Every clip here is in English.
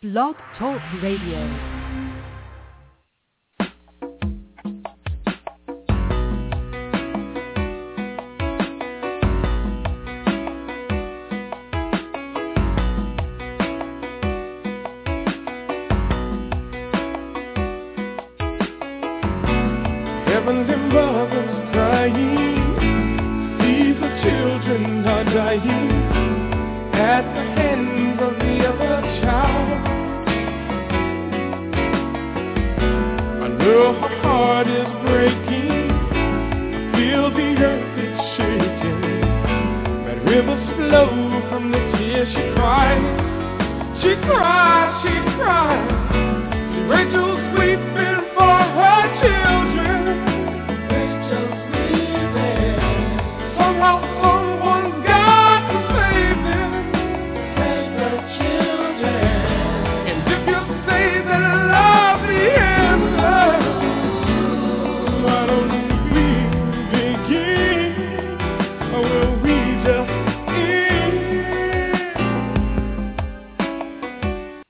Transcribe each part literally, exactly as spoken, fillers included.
Blog Talk Radio. Heavenly mothers crying, these are children are dying at the hands of the other child. I know her heart is breaking, I feel the earth is shaking, but rivers flow from the tears she cries. She cries, she cries, Rachel's weeping for her children. Someone's got to save them, save the children. And if you say that love the answer, why don't we begin? Or will we just end?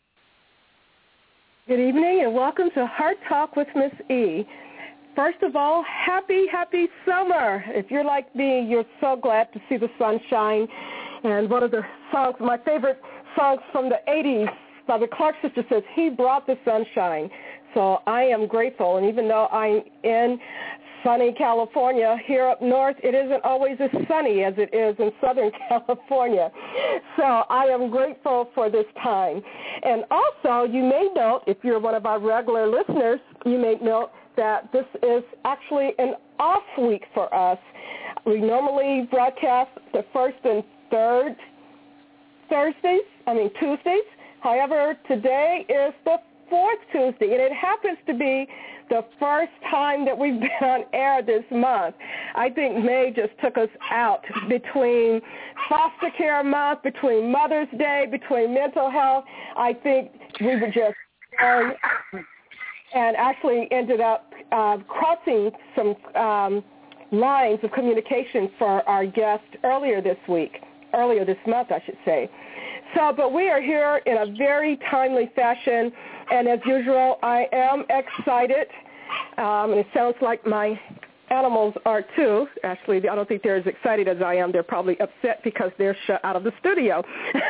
Good evening and welcome to Heart Talk with Miss E. First of all, happy, happy summer. If you're like me, you're so glad to see the sunshine. And one of the songs, my favorite songs from the eighties by the Clark Sisters says, "He brought the sunshine." So I am grateful. And even though I'm in sunny California, here up north, it isn't always as sunny as it is in Southern California. So I am grateful for this time. And also, you may note, if you're one of our regular listeners, you may note that this is actually an off week for us. We normally broadcast the first and third Thursdays, I mean Tuesdays. However, today is the fourth Tuesday, and it happens to be the first time that we've been on air this month. I think May just took us out between foster care month, between Mother's Day, between mental health. I think we were just um, and actually ended up uh, crossing some um, lines of communication for our guest earlier this week, earlier this month, I should say. So, but we are here in a very timely fashion, and as usual, I am excited, um, and it sounds like my animals are too. Actually, I don't think they're as excited as I am. They're probably upset because they're shut out of the studio.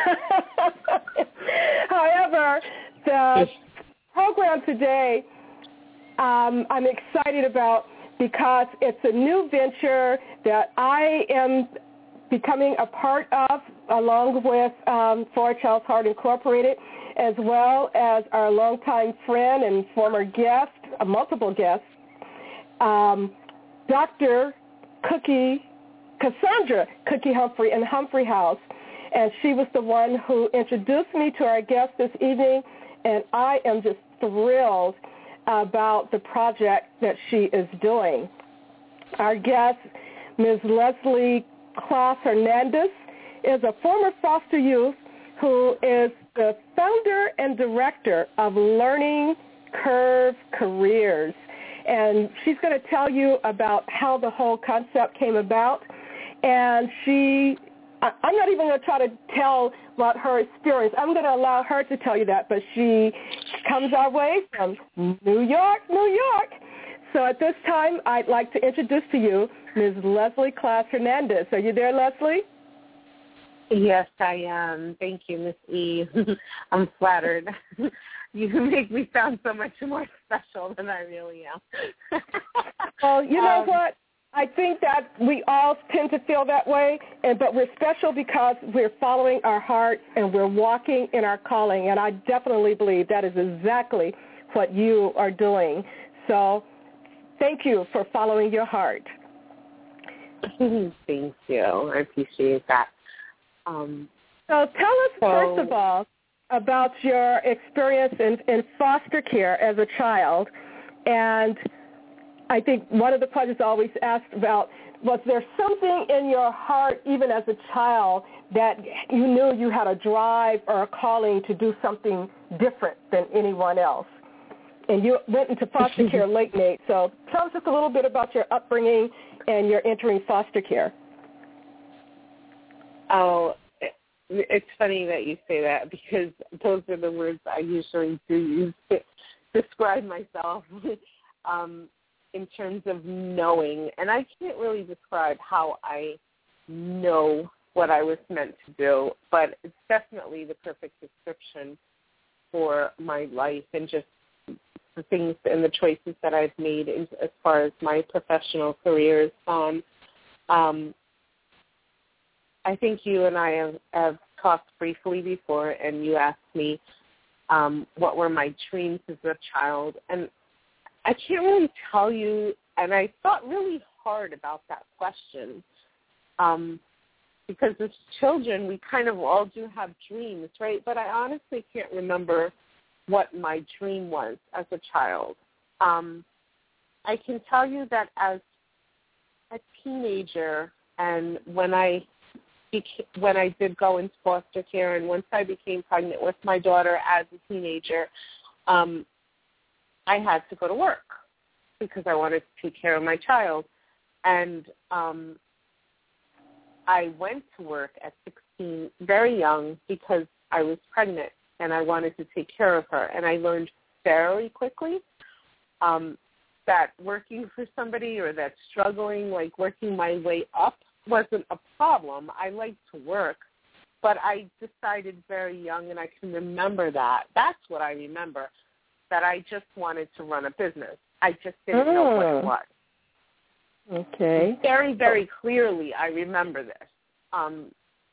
However, the program today um, I'm excited about because it's a new venture that I am becoming a part of along with um, For a Child's Heart Incorporated, as well as our longtime friend and former guest, uh, multiple guests, um, Doctor Cookie, Cassandra Cookie Humphrey in Humphrey House. And she was the one who introduced me to our guest this evening, and I am just thrilled about the project that she is doing. Our guest, Miz Leslie Claus Hernandez, is a former foster youth who is the founder and director of Learning Curve Careers. And she's going to tell you about how the whole concept came about. And she I'm not even going to try to tell about her experience. I'm going to allow her to tell you that, but she comes our way from New York, New York. So at this time, I'd like to introduce to you Miz Leslie Claus Hernandez. Are you there, Leslie? Yes, I am. Thank you, Miss E. I'm flattered. You make me sound so much more special than I really am. Well, you know um, what? I think that we all tend to feel that way, and but we're special because we're following our heart and we're walking in our calling, and I definitely believe that is exactly what you are doing. So thank you for following your heart. Thank you. I appreciate that. Um, so tell us, so, first of all, about your experience in, in foster care as a child, and I think one of the questions always asked about, was there something in your heart, even as a child, that you knew you had a drive or a calling to do something different than anyone else? And you went into foster care late, Nate. So tell us just a little bit about your upbringing and your entering foster care. Oh, it's funny that you say that because those are the words I usually do use to describe myself um, in terms of knowing. And I can't really describe how I know what I was meant to do, but it's definitely the perfect description for my life and just the things and the choices that I've made in, as far as my professional career is gone. Um, I think you and I have, have talked briefly before, and you asked me um, what were my dreams as a child. And I can't really tell you, and I thought really hard about that question um, because as children, we kind of all do have dreams, right? But I honestly can't remember what my dream was as a child. Um, I can tell you that as a teenager and when I beca- when I did go into foster care and once I became pregnant with my daughter as a teenager, um, I had to go to work because I wanted to take care of my child. And um, I went to work at sixteen, very young, because I was pregnant and I wanted to take care of her. And I learned very quickly um, that working for somebody or that struggling, like working my way up, wasn't a problem. I liked to work, but I decided very young, and I can remember that. That's what I remember, that I just wanted to run a business. I just didn't oh. know what it was. Okay. Very, very clearly, I remember this. Um,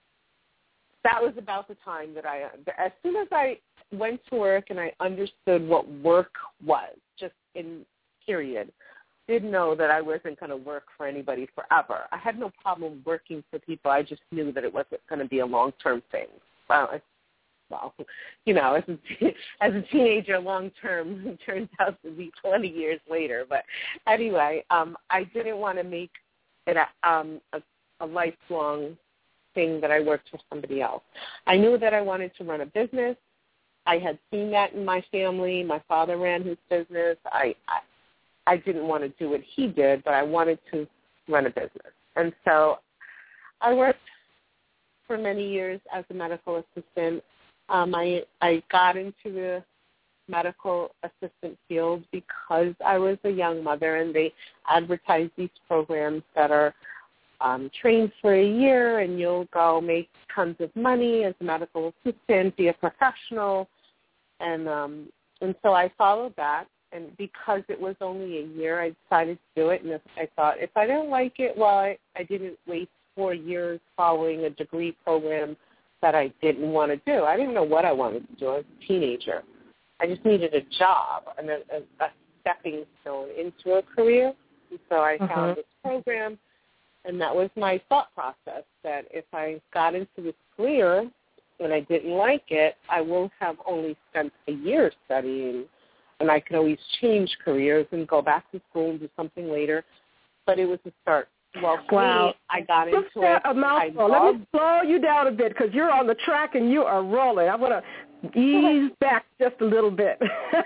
that was about the time that I, as soon as I went to work and I understood what work was, just in period, didn't know that I wasn't going to work for anybody forever. I had no problem working for people. I just knew that it wasn't going to be a long-term thing. Well, it's, well, you know, as a, as a teenager, long-term it turns out to be twenty years later. But anyway, um, I didn't want to make it a, um, a, a lifelong thing that I worked for somebody else. I knew that I wanted to run a business. I had seen that in my family. My father ran his business. I, I I didn't want to do what he did, but I wanted to run a business. And so I worked for many years as a medical assistant. Um, I, I got into the medical assistant field because I was a young mother, and they advertise these programs that are um, trained for a year, and you'll go make tons of money as a medical assistant, be a professional. And, um, and so I followed that. And because it was only a year, I decided to do it. And if, I thought, if I didn't like it, well, I, I didn't waste four years following a degree program that I didn't want to do. I didn't know what I wanted to do. I was a teenager. I just needed a job and a, a, a stepping stone into a career. And so I uh-huh. found this program, and that was my thought process, that if I got into this career and I didn't like it, I will have only spent a year studying, and I could always change careers and go back to school and do something later. But it was a start. Well, for wow. me, I got Just into it. A mouthful. Let me slow you down a bit because you're on the track and you are rolling. I want to ease back just a little bit.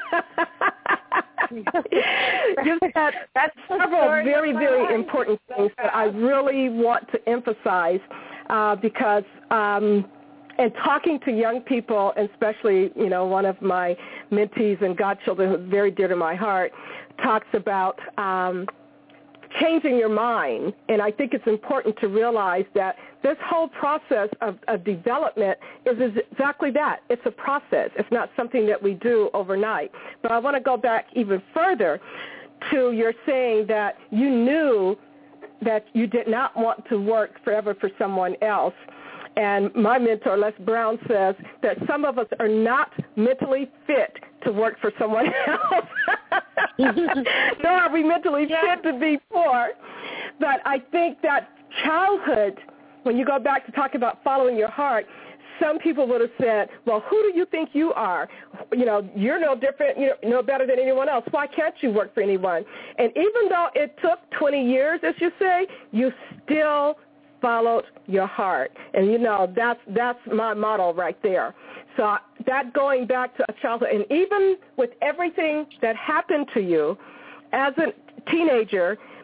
You've got That's several very, very life. important things that I really want to emphasize uh, because um, in talking to young people, especially, you know, one of my mentees and godchildren who's very dear to my heart, talks about um, changing your mind. And I think it's important to realize that this whole process of, of development is exactly that. It's a process. It's not something that we do overnight. But I want to go back even further to your saying that you knew that you did not want to work forever for someone else. And my mentor, Les Brown, says that some of us are not mentally fit to work for someone else. Nor are we mentally yeah. fit to be poor. But I think that childhood, when you go back to talk about following your heart, some people would have said, well, who do you think you are? You know, you're no different, you're no better than anyone else. Why can't you work for anyone? And even though it took twenty years, as you say, you still followed your heart. And, you know, that's that's my motto right there. So that going back to a childhood, and even with everything that happened to you as a teenager,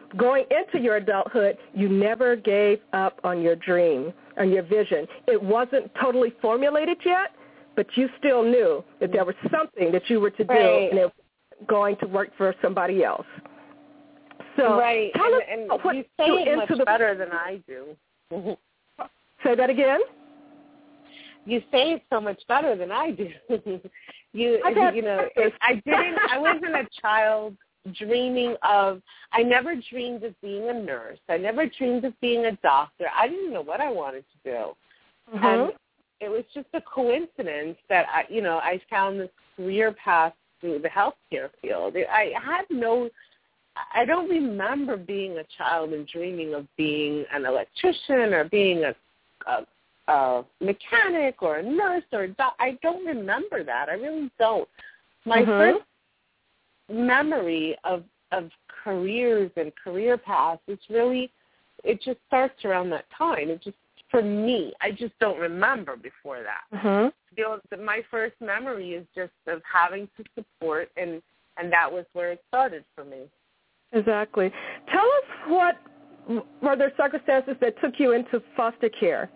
going into your adulthood, you never gave up on your dream, on your vision. It wasn't totally formulated yet, but you still knew that there was something that you were to do, right. and it was going to work for somebody else. So right, tell us and, and what you say it much the... better than I do. Say that again? You say it so much better than I do. you, had you know, it, I didn't. I wasn't a child dreaming of. I never dreamed of being a nurse. I never dreamed of being a doctor. I didn't know what I wanted to do, mm-hmm. and it was just a coincidence that I, you know, I found this career path through the healthcare field. I had no. I don't remember being a child and dreaming of being an electrician or being a, a a mechanic or a nurse or a doc- I don't remember that. I really don't. My mm-hmm. first memory of of careers and career paths is really, it just starts around that time. It just, for me, I just don't remember before that. Mm-hmm. You know, my first memory is just of having to support, and, and that was where it started for me. Exactly. Tell us what were there circumstances that took you into foster care?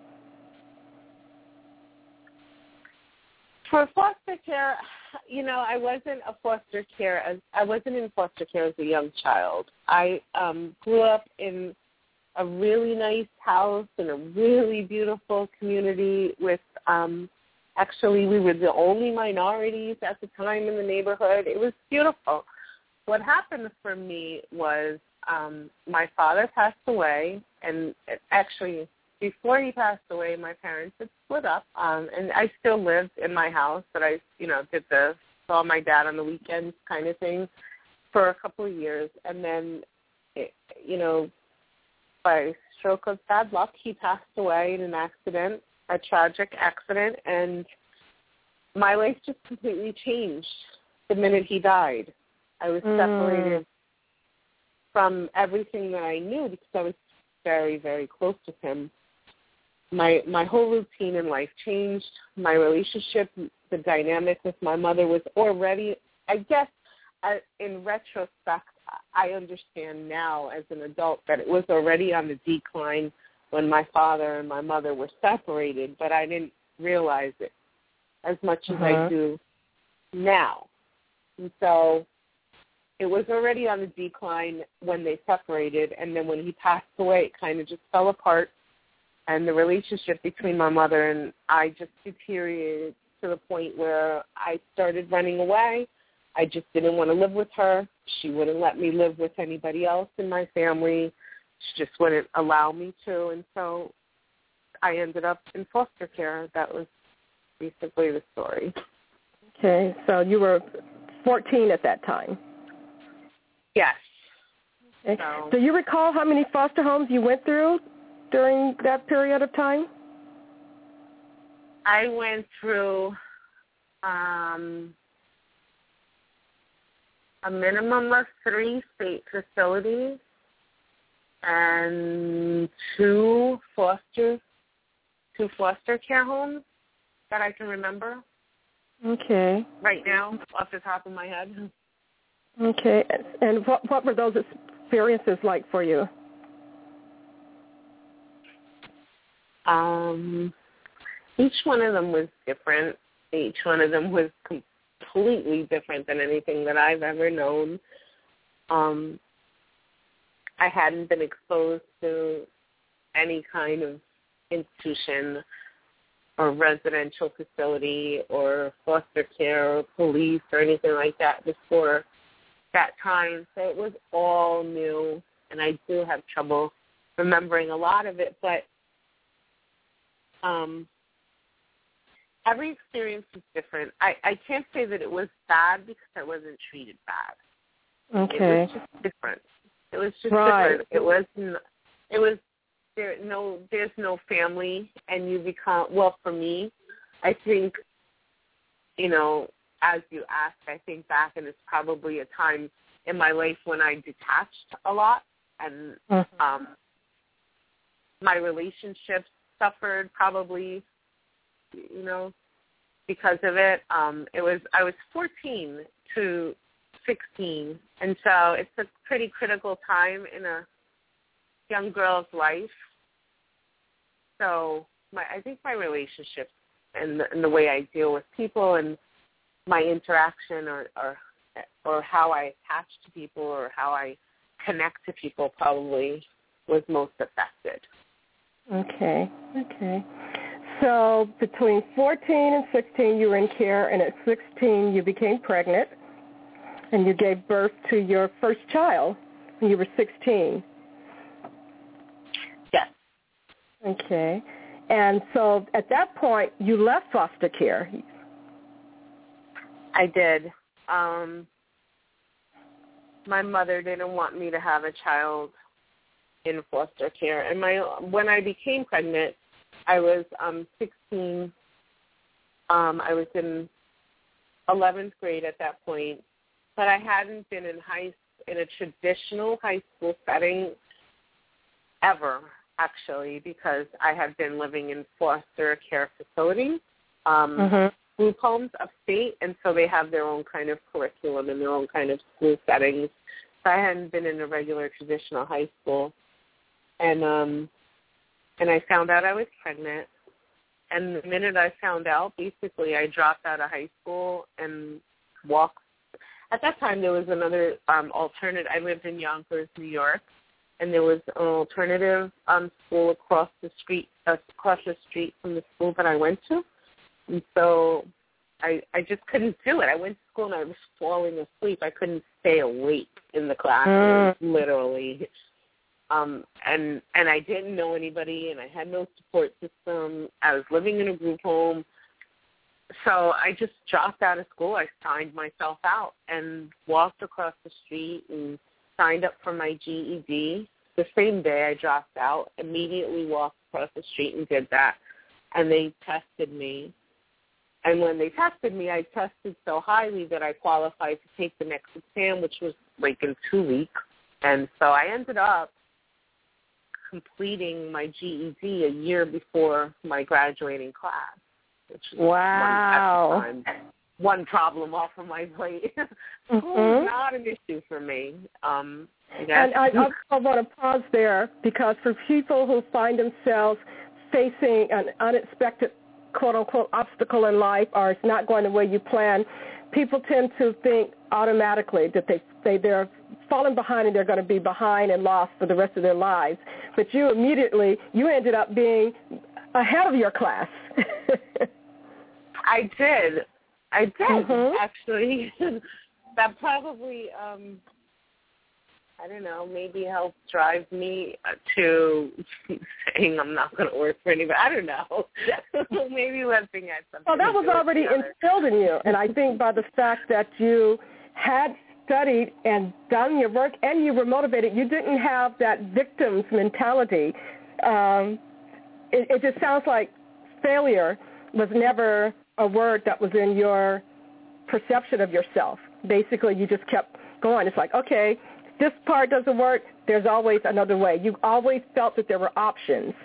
For foster care, you know, I wasn't a foster care as I wasn't in foster care as a young child. I um, grew up in a really nice house in a really beautiful community with. Um, actually, we were the only minorities at the time in the neighborhood. It was beautiful. What happened for me was um, my father passed away, and it actually. Before he passed away, my parents had split up, um, and I still lived in my house, but I, you know, did the saw my dad on the weekends kind of thing for a couple of years, and then, it, you know, by stroke of bad luck, he passed away in an accident, a tragic accident, and my life just completely changed the minute he died. I was mm. separated from everything that I knew because I was very, very close to him. My my whole routine in life changed. My relationship, the dynamic with my mother was already, I guess, uh, in retrospect, I understand now as an adult that it was already on the decline when my father and my mother were separated, but I didn't realize it as much as uh-huh. I do now. And so it was already on the decline when they separated, and then when he passed away, it kind of just fell apart. And the relationship between my mother and I just deteriorated to the point where I started running away. I just didn't want to live with her. She wouldn't let me live with anybody else in my family. She just wouldn't allow me to. And so I ended up in foster care. That was basically the story. Okay, so you were fourteen at that time. Yes. Okay. So, Do you recall how many foster homes you went through during that period of time? I went through um, a minimum of three state facilities and two foster two foster care homes that I can remember. Okay. Right now, off the top of my head. Okay. And what what were those experiences like for you? Um, each one of them was different. Each one of them was completely different than anything that I've ever known. Um, I hadn't been exposed to any kind of institution or residential facility or foster care or police or anything like that before that time. So it was all new, and I do have trouble remembering a lot of it, but Um, every experience is different. I, I can't say that it was bad because I wasn't treated bad. Okay. It was just different. It was just right. different. It was it was there no there's no family, and you become well for me. I think you know as you asked, I think back, and it's probably a time in my life when I detached a lot, and mm-hmm. um, my relationships suffered probably, you know, because of it. Um, it was I was fourteen to sixteen, and so it's a pretty critical time in a young girl's life. So my, I think my relationships and the, and the way I deal with people and my interaction or, or or how I attach to people or how I connect to people probably was most affected. Okay, okay. So between fourteen and sixteen, you were in care, and at sixteen, you became pregnant, and you gave birth to your first child when you were sixteen. Yes. Okay. And so at that point, you left foster care. I did. Um, my mother didn't want me to have a child in foster care. And my when I became pregnant, I was um, sixteen. Um, I was in eleventh grade at that point, but I hadn't been in high in a traditional high school setting ever, actually, because I had been living in foster care facilities, um, mm-hmm. group homes upstate, and so they have their own kind of curriculum and their own kind of school settings. So I hadn't been in a regular traditional high school. And um, and I found out I was pregnant. And the minute I found out, basically I dropped out of high school and walked. At that time, there was another um, alternative. I lived in Yonkers, New York, and there was an alternative um, school across the street, uh, across the street from the school that I went to. And so I, I just couldn't do it. I went to school and I was falling asleep. I couldn't stay awake in the classroom, mm. literally. Um, and and I didn't know anybody, and I had no support system. I was living in a group home. So I just dropped out of school. I signed myself out and walked across the street and signed up for my G E D. The same day I dropped out, immediately walked across the street and did that. And they tested me. And when they tested me, I tested so highly that I qualified to take the next exam, which was like in two weeks. And so I ended up completing my G E D a year before my graduating class, which is wow. one, at the time, one problem off of my plate. School mm-hmm. is not an issue for me. Um, and I, I, I want to pause there because for people who find themselves facing an unexpected quote-unquote obstacle in life or it's not going the way you plan, people tend to think automatically that they, they, they're falling behind and they're going to be behind and lost for the rest of their lives. But you immediately, you ended up being ahead of your class. I did. I did, mm-hmm. actually. That probably, um, I don't know, maybe helped drive me to saying I'm not going to work for anybody. I don't know. Maybe one thing had something Well, that was already instilled in you. And I think by the fact that you had studied and done your work and you were motivated, you didn't have that victim's mentality. Um, it, it just sounds like failure was never a word that was in your perception of yourself. Basically, you just kept going. It's like, okay, this part doesn't work, there's always another way. You always felt that there were options.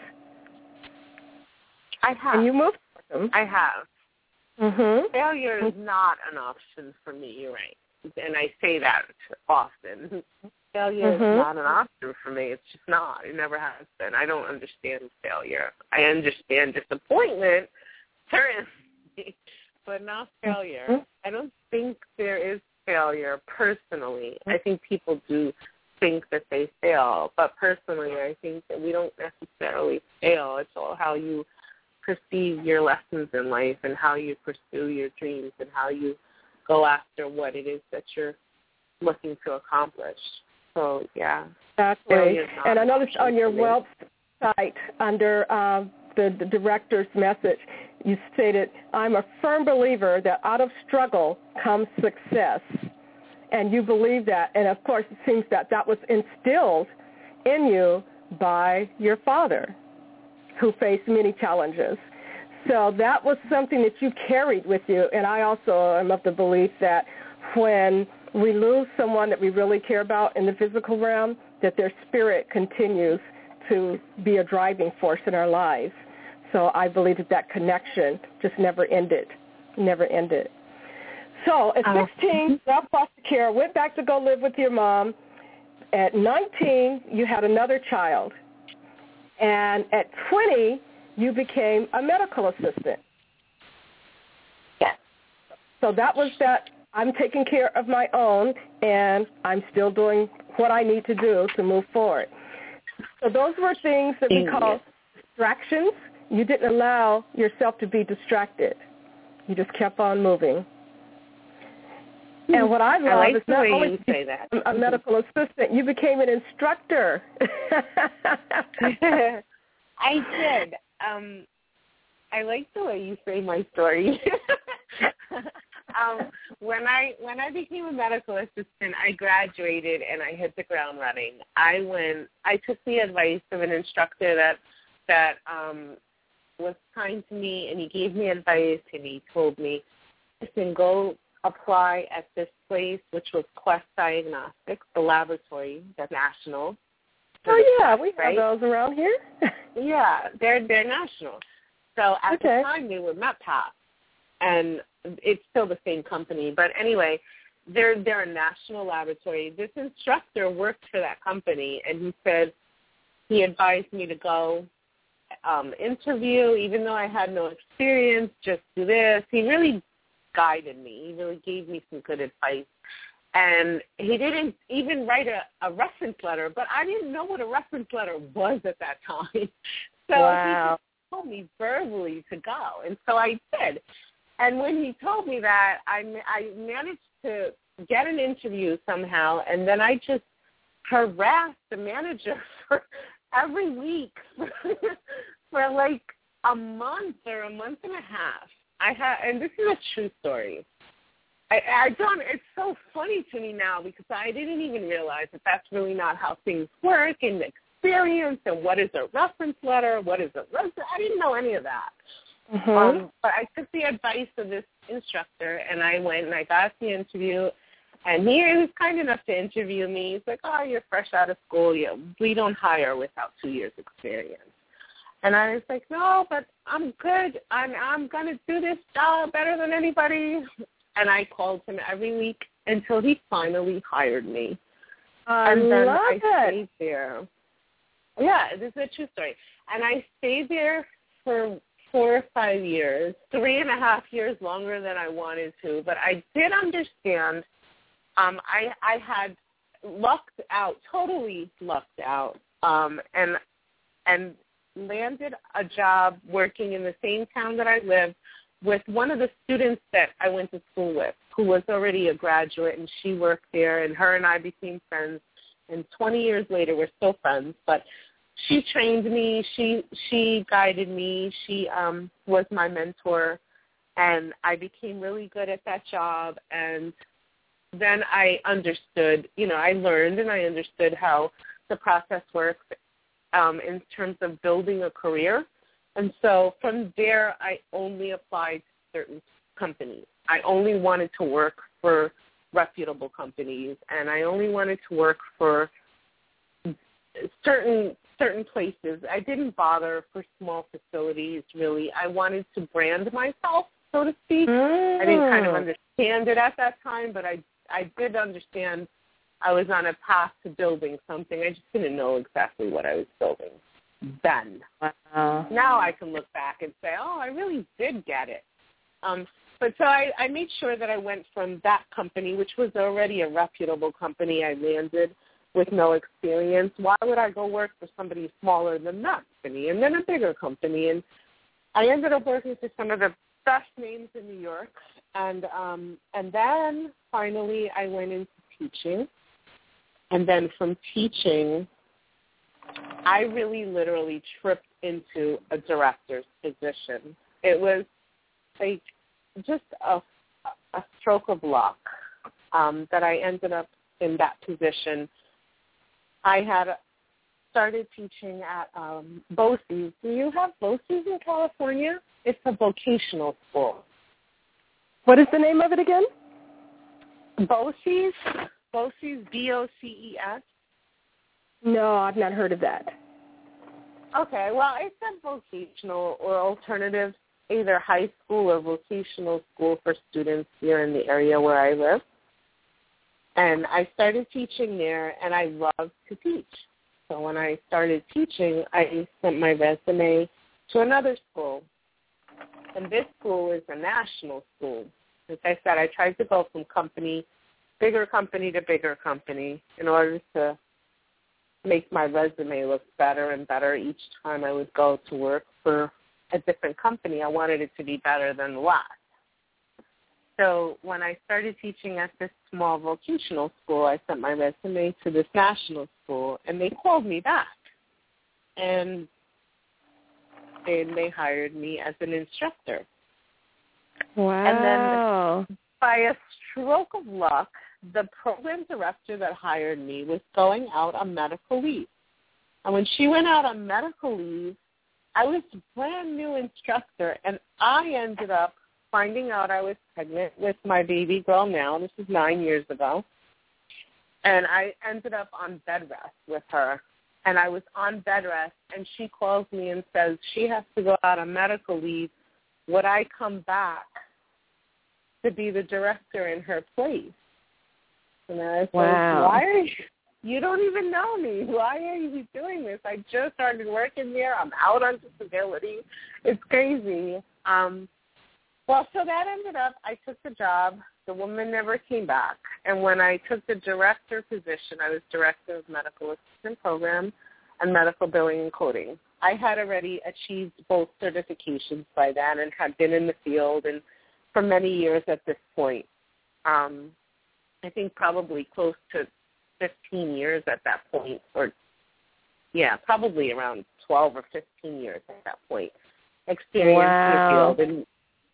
I have. And you moved for them. I have. Mm-hmm. Failure is not an option for me, you're right. And I say that often. Failure mm-hmm. is not an option for me. It's just not. It never has been. I don't understand failure. I understand disappointment, certainly, but not failure. Mm-hmm. I don't think there is failure personally. I think people do think that they fail, but personally I think that we don't necessarily fail. It's all how you perceive your lessons in life and how you pursue your dreams and how you go after what it is that you're looking to accomplish. So, yeah. Exactly. And I noticed on your website under uh, the, the director's message, you stated, I'm a firm believer that out of struggle comes success. And you believe that. And, of course, it seems that that was instilled in you by your father, who faced many challenges. So that was something that you carried with you. And I also am of the belief that when we lose someone that we really care about in the physical realm, that their spirit continues to be a driving force in our lives. So I believe that that connection just never ended, never ended. So at Oh. sixteen, left foster care, went back to go live with your mom. At nineteen, you had another child. And at twenty, you became a medical assistant. Yes. So that was that. I'm taking care of my own, and I'm still doing what I need to do to move forward. So those were things that we call distractions. You didn't allow yourself to be distracted. You just kept on moving. And what I love I like is the not way only you say that. a medical assistant, you became an instructor. I did. Um, I like the way you say my story. um, when I when I became a medical assistant, I graduated and I hit the ground running. I went. I took the advice of an instructor that that um, was kind to me, and he gave me advice, and he told me, "Listen, go apply at this place," which was Quest Diagnostics, the laboratory, the national. Oh yeah, we have right? those around here. Yeah, they're they're national. So at Okay. the time they were MetPath, and it's still the same company. But anyway, they're they're a national laboratory. This instructor worked for that company, and he said he advised me to go um, interview, even though I had no experience. Just do this. He really guided me. He really gave me some good advice. And he didn't even write a, a reference letter, but I didn't know what a reference letter was at that time. So Wow. he just told me verbally to go, and so I did. And when he told me that, I, I managed to get an interview somehow, and then I just harassed the manager for every week for like a month or a month and a half. I had, and this is a true story. I, I don't. It's so funny to me now because I didn't even realize that that's really not how things work and the experience and what is a reference letter, what is a resume. I didn't know any of that. Mm-hmm. Um, but I took the advice of this instructor, and I went and I got the interview. And he was kind enough to interview me. He's like, "Oh, you're fresh out of school. You, we don't hire without two years experience." And I was like, "No, but I'm good. I'm I'm gonna do this job better than anybody." And I called him every week until he finally hired me. I and then love I it. stayed there. Yeah, this is a true story. And I stayed there for four or five years, three and a half years longer than I wanted to. But I did understand. Um, I I had lucked out, totally lucked out, um, and and landed a job working in the same town that I lived with one of the students that I went to school with, who was already a graduate, and she worked there, and her and I became friends. And twenty years later, we're still friends. But she trained me. She she guided me. She um, was my mentor, and I became really good at that job. And then I understood, you know, I learned and I understood how the process works um, in terms of building a career. And so from there, I only applied to certain companies. I only wanted to work for reputable companies, and I only wanted to work for certain certain places. I didn't bother for small facilities, really. I wanted to brand myself, so to speak. Mm. I didn't kind of understand it at that time, but I, I did understand I was on a path to building something. I just didn't know exactly what I was building then. Wow. Now I can look back and say, oh, I really did get it. Um, but so I, I made sure that I went from that company, which was already a reputable company. I landed with no experience. Why would I go work for somebody smaller than that company and then a bigger company? And I ended up working for some of the best names in New York. And um, and then finally I went into teaching. And then from teaching, I really literally tripped into a director's position. It was like just a, a stroke of luck um, that I ended up in that position. I had started teaching at um, BOCES. Do you have BOCES in California? It's a vocational school. What is the name of it again? BOCES, BOCES, B O C E S. No, I've not heard of that. Okay, well, it's a vocational or alternative either high school or vocational school for students here in the area where I live. And I started teaching there, and I loved to teach. So when I started teaching, I sent my resume to another school. And this school is a national school. As I said, I tried to go from company, bigger company to bigger company in order to make my resume look better and better each time I would go to work for a different company. I wanted it to be better than the last. So when I started teaching at this small vocational school, I sent my resume to this national school, and they called me back. And and they hired me as an instructor. Wow. And then by a stroke of luck, the program director that hired me was going out on medical leave. And when she went out on medical leave, I was a brand new instructor, and I ended up finding out I was pregnant with my baby girl now. This is nine years ago. And I ended up on bed rest with her. And I was on bed rest, and she calls me and says she has to go out on medical leave. Would I come back to be the director in her place? And I was wow. like, why are you, you don't even know me. Why are you doing this? I just started working there. I'm out on disability. It's crazy. Um, well, so that ended up, I took the job. The woman never came back. And when I took the director position, I was director of medical assistant program and medical billing and coding. I had already achieved both certifications by then and had been in the field and for many years at this point. Um, I think probably close to fifteen years at that point, or yeah, probably around twelve or fifteen years at that point, experience wow. in the field. And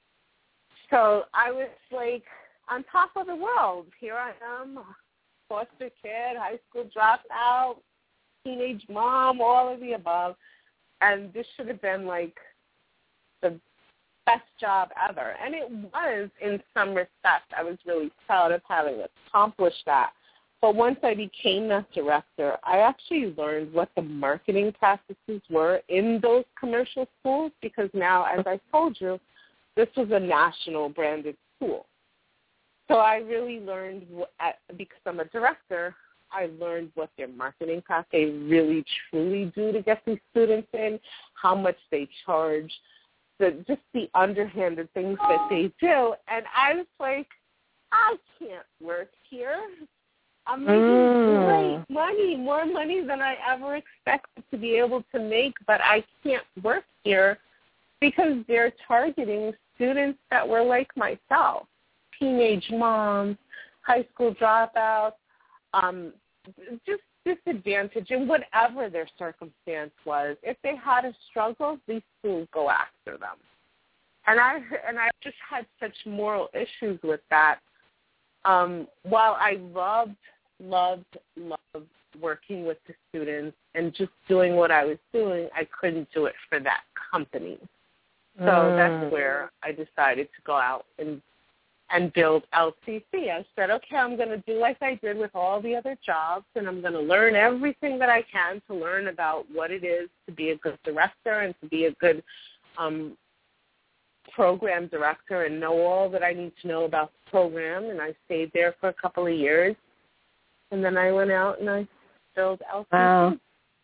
so I was like on top of the world. Here I am, foster kid, high school dropout, teenage mom, all of the above. And this should have been like the best job ever. And it was in some respects. I was really proud of having accomplished that. But once I became that director, I actually learned what the marketing practices were in those commercial schools, because now, as I told you, this was a national branded school. So I really learned, at, because I'm a director, I learned what their marketing costs they really truly do to get these students in, how much they charge, the just the underhanded things that they do. And I was like, I can't work here. I'm making mm. great money, more money than I ever expected to be able to make, but I can't work here because they're targeting students that were like myself, teenage moms, high school dropouts, um, just disadvantaged in whatever their circumstance was. If they had a struggle, these schools go after them. And I and I just had such moral issues with that. Um, while I loved, loved, loved working with the students and just doing what I was doing, I couldn't do it for that company. So mm. that's where I decided to go out and and build L C C. I said, okay, I'm going to do like I did with all the other jobs, and I'm going to learn everything that I can to learn about what it is to be a good director and to be a good um, program director and know all that I need to know about the program. And I stayed there for a couple of years, and then I went out and I built L C C. Wow.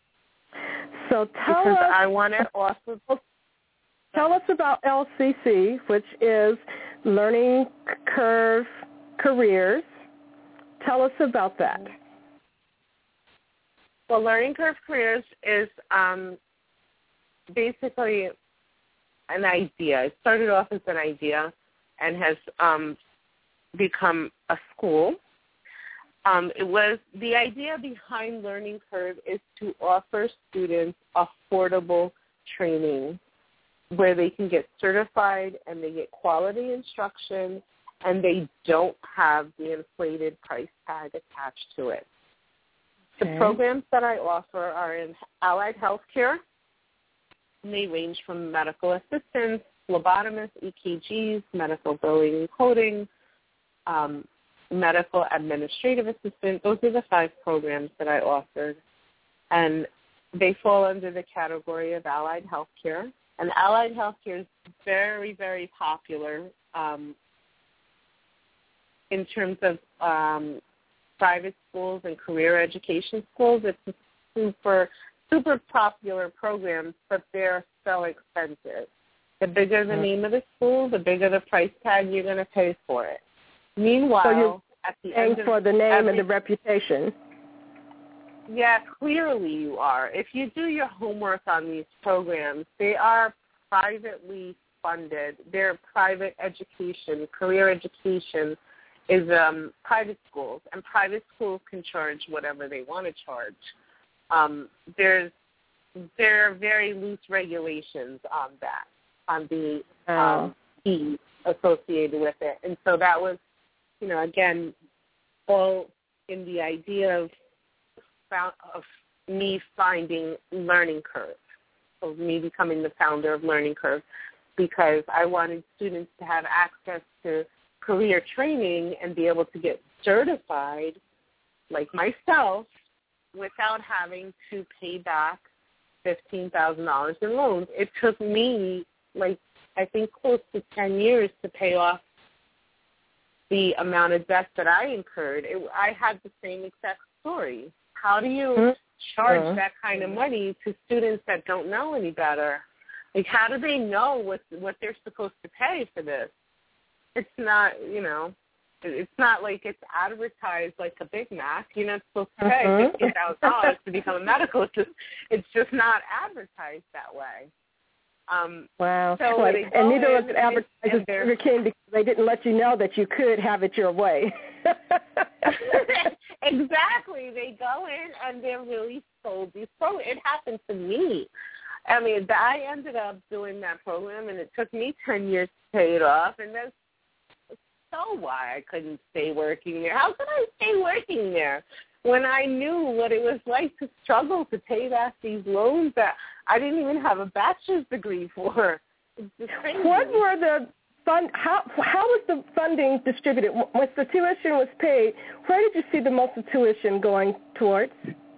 So tell because us, I wanted also. Tell us about L C C, which is Learning Curve Careers. Tell us about that. Well, Learning Curve Careers is um, basically an idea. It started off as an idea and has um, become a school. Um, it was the idea behind Learning Curve is to offer students affordable training where they can get certified and they get quality instruction and they don't have the inflated price tag attached to it. Okay. The programs that I offer are in allied healthcare, and they range from medical assistants, phlebotomists, E K Gs, medical billing and coding, um, medical administrative assistant. Those are the five programs that I offered, and they fall under the category of allied healthcare. And allied healthcare is very, very popular um, in terms of um, private schools and career education schools. It's a super, super popular program, but they're so expensive. The bigger the name of the school, the bigger the price tag you're going to pay for it. Meanwhile, so you're at the paying end of for the name every, and the reputation. Yeah, clearly you are. If you do your homework on these programs, they are privately funded. They're private education. Career education is um, private schools, and private schools can charge whatever they want to charge. Um, there's there are very loose regulations on that, on the um, fees associated with it. And so that was, you know, again, all in the idea of of me finding Learning Curve, of me becoming the founder of Learning Curve, because I wanted students to have access to career training and be able to get certified, like myself, without having to pay back fifteen thousand dollars in loans. It took me, like, I think close to ten years to pay off the amount of debt that I incurred. It, I had the same exact story. How do you charge uh-huh. that kind of money to students that don't know any better? Like, how do they know what what they're supposed to pay for this? It's not, you know, it's not like it's advertised like a Big Mac. You're not supposed to pay uh-huh. fifteen thousand dollars to become a medical assistant. It's just not advertised that way. Um, wow. So like, and neither was it advertised as Burger King because they didn't let you know that you could have it your way. Exactly. They go in and they're really sold these programs. It happened to me. I mean, I ended up doing that program, and it took me ten years to pay it off, and that's so why I couldn't stay working there. How could I stay working there when I knew what it was like to struggle to pay back these loans that I didn't even have a bachelor's degree for? It's just crazy. What were the fund? How how was the funding distributed? Once the tuition was paid, where did you see the most of tuition going towards?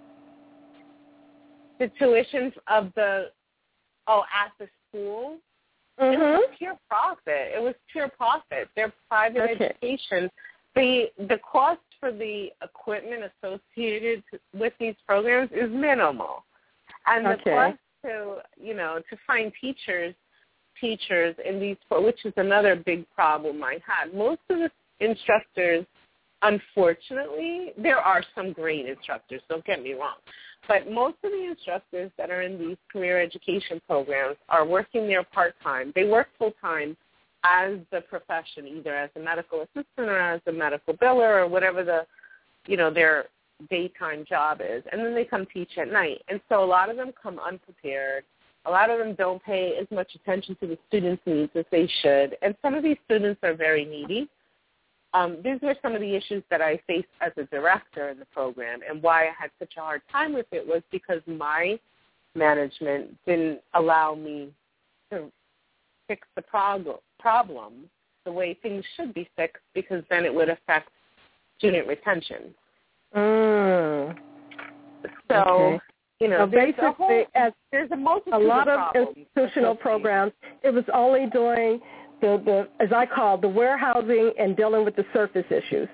The tuition of the oh at the school. Mm-hmm. It was pure profit. It was pure profit. They're private okay. education. The the cost for the equipment associated with these programs is minimal, and the okay. cost to you know to find teachers teachers in these, which is another big problem I had. Most of the instructors, unfortunately, there are some great instructors. Don't get me wrong. But most of the instructors that are in these career education programs are working there part-time. They work full-time as the profession, either as a medical assistant or as a medical biller or whatever the, you know, their daytime job is. And then they come teach at night. And so a lot of them come unprepared. A lot of them don't pay as much attention to the students' needs as they should. And some of these students are very needy. Um, these were some of the issues that I faced as a director in the program, and why I had such a hard time with it was because my management didn't allow me to fix the prog- problem the way things should be fixed, because then it would affect student retention. Mm. So, okay. you know, so there's basically, a whole, as there's a multitude a lot of, of institutional programs, it was only doing The, the, as I call it, the warehousing and dealing with the surface issues.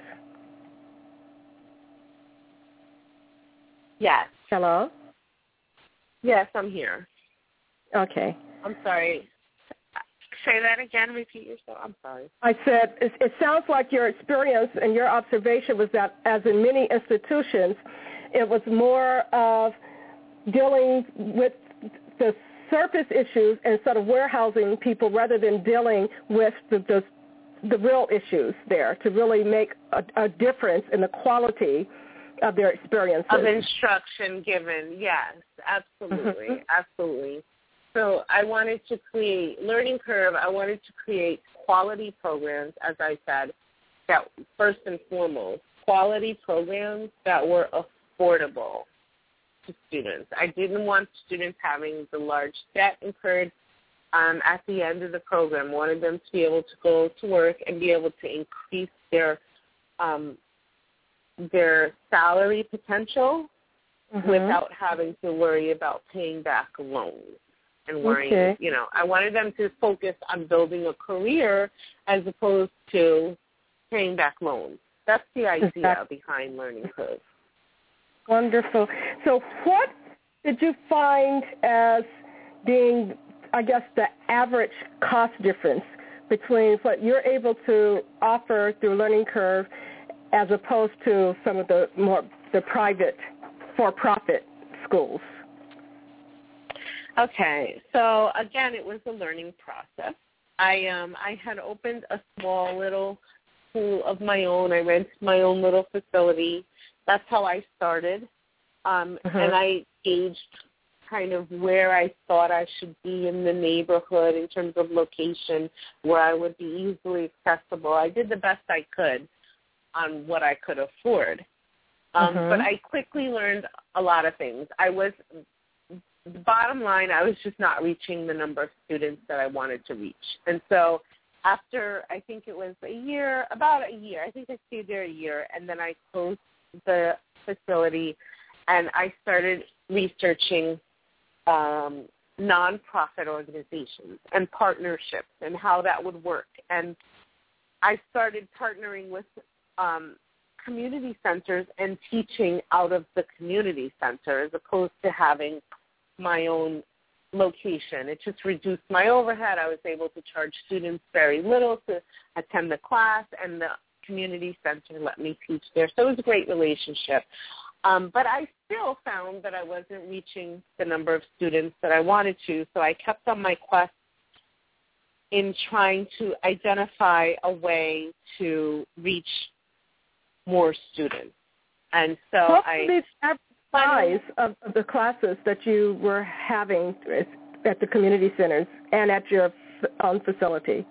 Yes. Hello? Yes, I'm here. Okay. I'm sorry. Say that again. Repeat yourself. I'm sorry. I said it, it sounds like your experience and your observation was that, as in many institutions, it was more of dealing with the surface issues and sort of warehousing people rather than dealing with the, the the real issues there to really make a, a difference in the quality of their experiences. Of instruction given, yes, absolutely, Mm-hmm. absolutely. So I wanted to create, Learning Curve, I wanted to create quality programs, as I said, that first and foremost, quality programs that were affordable to students. I didn't want students having the large debt incurred um, at the end of the program. I wanted them to be able to go to work and be able to increase their um, their salary potential mm-hmm. without having to worry about paying back loans. and worrying. Okay. You know, I wanted them to focus on building a career as opposed to paying back loans. That's the idea exactly. behind Learning Curve. Wonderful. So what did you find as being, I guess, the average cost difference between what you're able to offer through Learning Curve as opposed to some of the more the private for-profit schools? Okay. So, again, it was a learning process. I um I had opened a small little school of my own. I rented my own little facility. That's how I started. Um, uh-huh. And I gauged kind of where I thought I should be in the neighborhood in terms of location, where I would be easily accessible. I did the best I could on what I could afford. Um, uh-huh. But I quickly learned a lot of things. I was, the bottom line, I was just not reaching the number of students that I wanted to reach. And so after, I think it was a year, about a year, I think I stayed there a year, and then I closed the facility, and I started researching um, nonprofit organizations and partnerships and how that would work. And I started partnering with um, community centers and teaching out of the community center as opposed to having my own location. It just reduced my overhead. I was able to charge students very little to attend the class, and the community center let me teach there. So it was a great relationship. Um, but I still found that I wasn't reaching the number of students that I wanted to, so I kept on my quest in trying to identify a way to reach more students. And so what I... was the size of, of the classes that you were having at the community centers and at your own facility?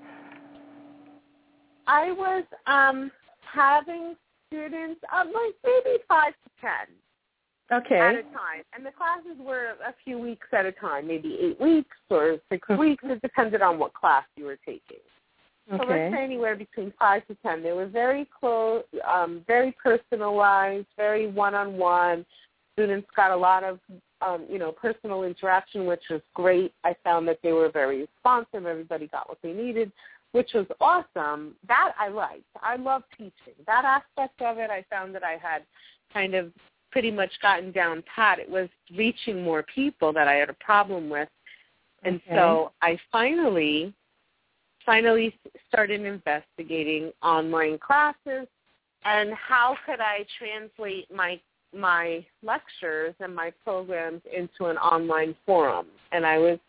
I was um, having students of like maybe five to ten okay. at a time. And the classes were a few weeks at a time, maybe eight weeks or six weeks. It depended on what class you were taking. Okay. So let's say anywhere between five to ten. They were very close, um, very personalized, very one-on-one. Students got a lot of, um, you know, personal interaction, which was great. I found that they were very responsive. Everybody got what they needed, which was awesome. That I liked. I love teaching. That aspect of it, I found that I had kind of pretty much gotten down pat. It was reaching more people that I had a problem with. And okay. so I finally, finally started investigating online classes and how could I translate my my lectures and my programs into an online forum. And I was,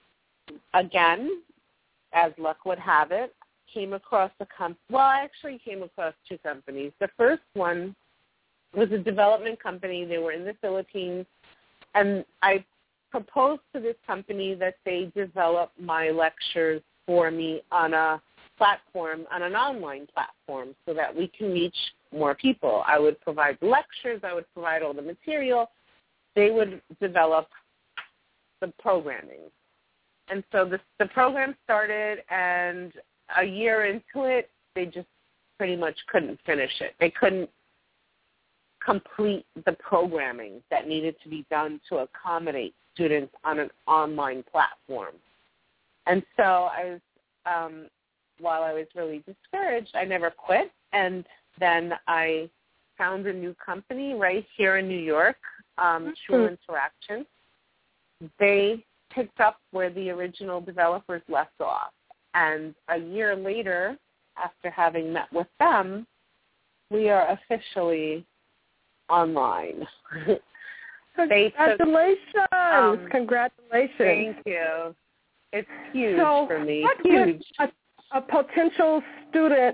again, as luck would have it, came across a company. Well, I actually came across two companies. The first one was a development company. They were in the Philippines, and I proposed to this company that they develop my lectures for me on a platform, on an online platform, so that we can reach more people. I would provide the lectures. I would provide all the material. They would develop the programming. And so the, the program started, and a year into it, they just pretty much couldn't finish it. They couldn't complete the programming that needed to be done to accommodate students on an online platform. And so I was, um, while I was really discouraged, I never quit. And then I found a new company right here in New York, um, True Interaction. They picked up where the original developers left off. And a year later, after having met with them, we are officially online. Congratulations. Took, um, Congratulations. Thank you. It's huge so for me. What Huge. would a, a potential student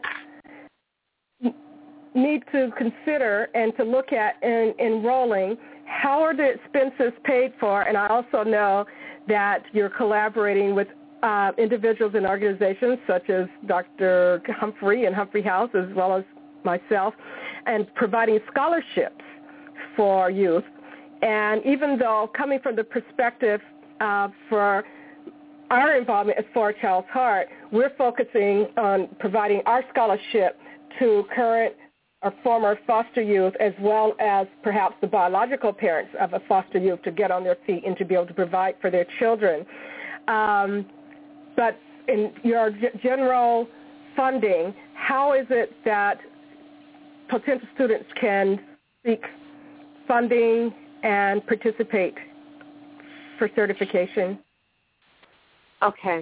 need to consider and to look at in enrolling? How are the expenses paid for? And I also know that you're collaborating with uh, individuals and organizations such as Doctor Humphrey and Humphrey House, as well as myself, and providing scholarships for youth. And even though coming from the perspective uh, for our involvement at For a Child's Heart, we're focusing on providing our scholarship to current or former foster youth, as well as perhaps the biological parents of a foster youth, to get on their feet and to be able to provide for their children. Um, but in your g- general funding, how is it that potential students can seek funding and participate for certification? Okay.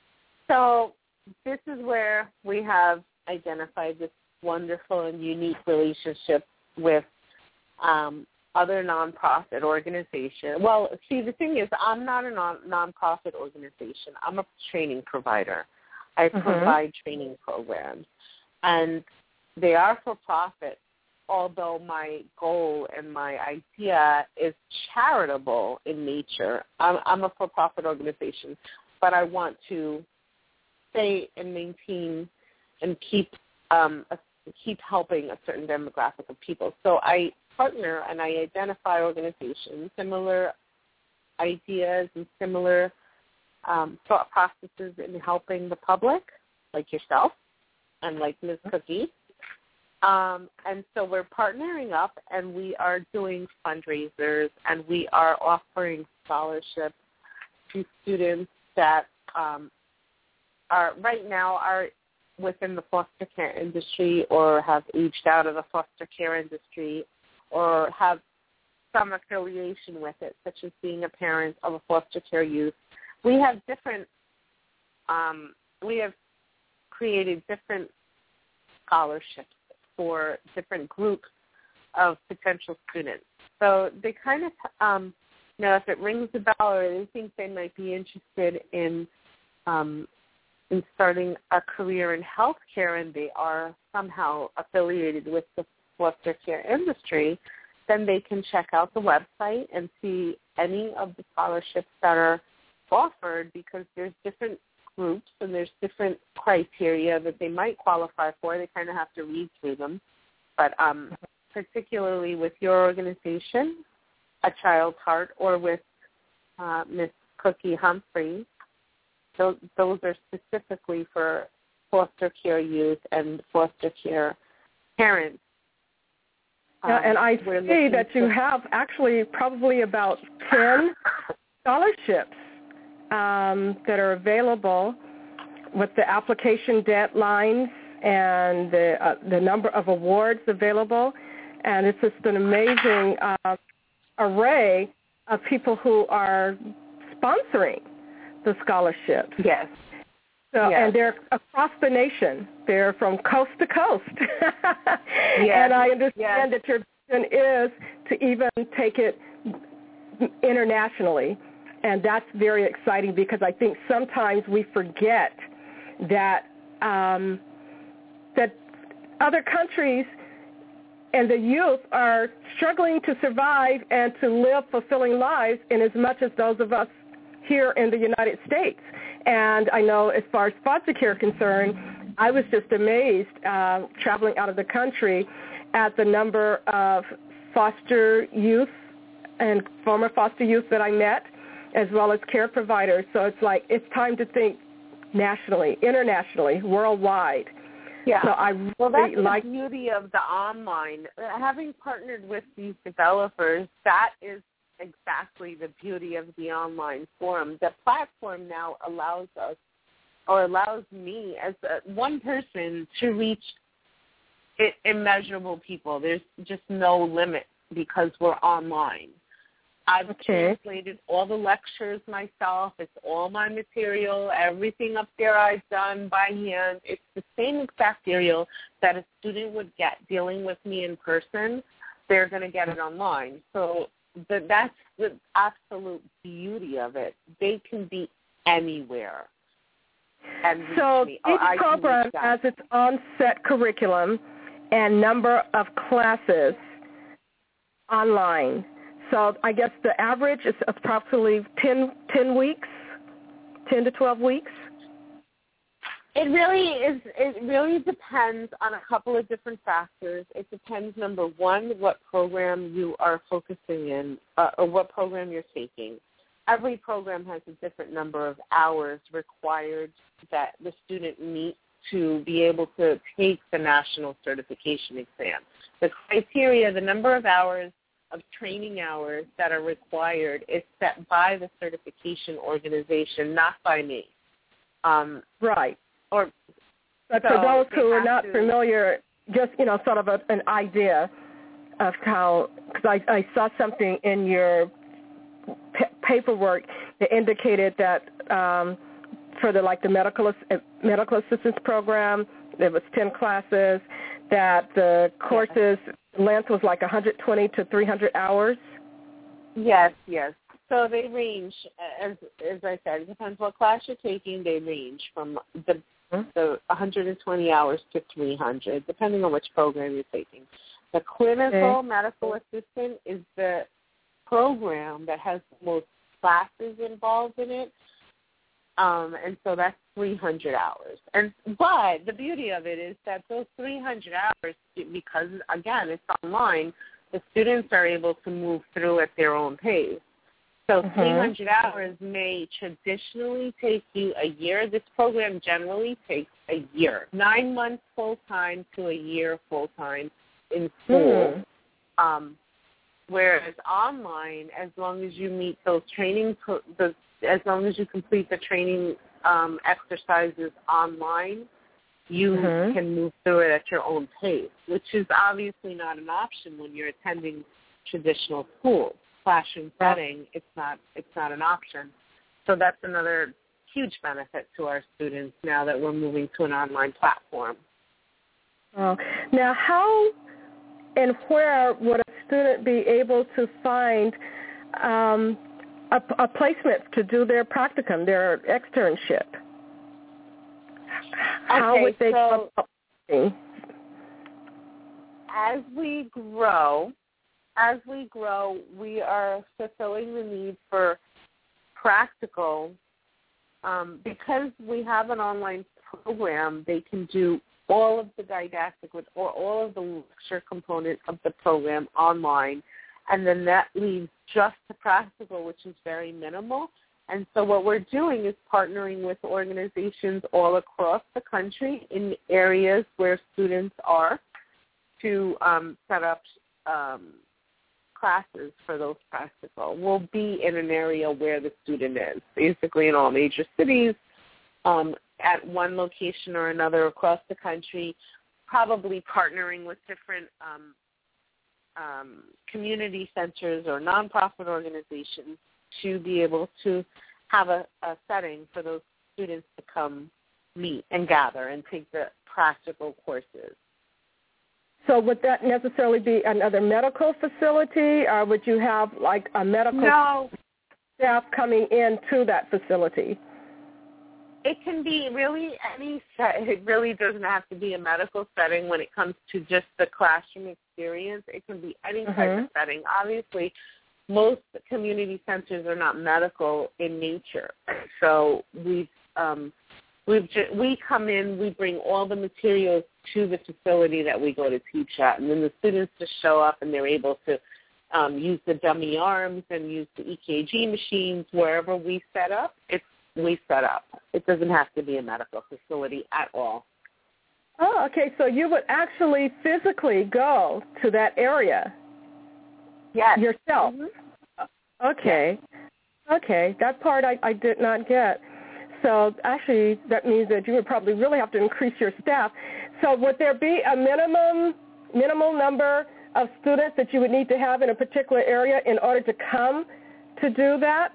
So this is where we have identified this wonderful and unique relationship with um, other nonprofit organizations. Well, see, the thing is, I'm not a non- nonprofit organization. I'm a training provider. I Mm-hmm. provide training programs, and they are for profit, although my goal and my idea is charitable in nature. I'm, I'm a for-profit organization, but I want to stay and maintain and keep um, a, keep helping a certain demographic of people. So I partner and I identify organizations, similar ideas and similar um, thought processes in helping the public, like yourself and like Miz Cookie. Um, and so we're partnering up, and we are doing fundraisers, and we are offering scholarships to students that um, are right now are within the foster care industry or have aged out of the foster care industry or have some affiliation with it, such as being a parent of a foster care youth. We have different, um, we have created different scholarships for different groups of potential students. So they kind of, um, you know, if it rings a bell or they think they might be interested in um, in starting a career in healthcare and they are somehow affiliated with the foster care industry, then they can check out the website and see any of the scholarships that are offered, because there's different groups and there's different criteria that they might qualify for. They kind of have to read through them. But um, particularly with your organization, A Child's Heart, or with uh, Miz Cookie Humphrey, those, those are specifically for foster care youth and foster care parents. Yeah, and I um, see that you have actually probably about ten scholarships um, that are available with the application deadlines and the uh, the number of awards available. And it's just an amazing uh, array of people who are sponsoring the scholarships. Yes. So, yes. And they're across the nation. They're from coast to coast. yes. And I understand yes. that your vision is to even take it internationally. And that's very exciting, because I think sometimes we forget that um, that other countries and the youth are struggling to survive and to live fulfilling lives in as much as those of us here in the United States. And I know as far as foster care is concerned, I was just amazed uh, traveling out of the country at the number of foster youth and former foster youth that I met, as well as care providers. So it's like it's time to think nationally, internationally, worldwide. Yeah. So I really well, that's like the beauty of the online. Having partnered with these developers, that is exactly the beauty of the online forum. The platform now allows us, or allows me as a, one person, to reach it, immeasurable people. There's just no limit because we're online. I've okay. translated all the lectures myself. It's all my material. Everything up there I've done by hand. It's the same exact material that a student would get dealing with me in person. They're going to get it online. So the, that's the absolute beauty of it. They can be anywhere. And so me. each I program has its own set curriculum and number of classes online. So I guess the average is approximately ten, ten weeks, ten to twelve weeks. It really is. It really depends on a couple of different factors. It depends, number one, what program you are focusing in, uh, or what program you're taking. Every program has a different number of hours required that the student meets to be able to take the national certification exam. The criteria, the number of hours of training hours that are required is set by the certification organization, not by me. Um, right. Or But so for those who are not to, familiar, just, you know, sort of a, an idea of how, because I, I saw something in your p- paperwork that indicated that um, for the, like, the medical, medical assistance program, there was ten classes, that the courses length was like one hundred twenty to three hundred hours. Yes, yes. So they range, as as I said, it depends what class you're taking. They range from the the one hundred twenty hours to three hundred, depending on which program you're taking. The clinical okay. medical assistant is the program that has the most classes involved in it, um, and so that's three hundred hours. And but the beauty of it is that those three hundred hours, because again it's online, the students are able to move through at their own pace. So mm-hmm. three hundred hours may traditionally take you a year. This program generally takes a year, nine months full-time to a year full-time in school. Mm. Um, whereas online, as long as you meet those training, pro- the, as long as you complete the training um, exercises online, you mm-hmm. can move through it at your own pace, which is obviously not an option when you're attending traditional schools. Classroom setting, it's not it's not an option. So that's another huge benefit to our students now that we're moving to an online platform. Oh. Now, how and where would a student be able to find um, a, a placement to do their practicum, their externship? How okay, would they so come as we grow, As we grow, we are fulfilling the need for practical. Um, because we have an online program, they can do all of the didactic with or all of the lecture component of the program online, and then that leaves just the practical, which is very minimal. And so what we're doing is partnering with organizations all across the country in areas where students are to um, set up um, classes for those practical. We'll be in an area where the student is, basically in all major cities, um, at one location or another across the country, probably partnering with different um, um, community centers or nonprofit organizations to be able to have a, a setting for those students to come meet and gather and take the practical courses. So would that necessarily be another medical facility, or would you have like a medical no. staff coming into that facility? It can be really any set. It really doesn't have to be a medical setting when it comes to just the classroom experience. It can be any mm-hmm. type of setting. Obviously, most community centers are not medical in nature. So we've, um, we've ju- we come in, we bring all the materials to the facility that we go to teach at, and then the students just show up and they're able to um, use the dummy arms and use the E K G machines wherever we set up. It's we set up. It doesn't have to be a medical facility at all. Oh, okay. So you would actually physically go to that area? Yes. Yourself? Mm-hmm. Okay. Yes. Okay. That part I, I did not get. So actually that means that you would probably really have to increase your staff. So would there be a minimum minimal number of students that you would need to have in a particular area in order to come to do that?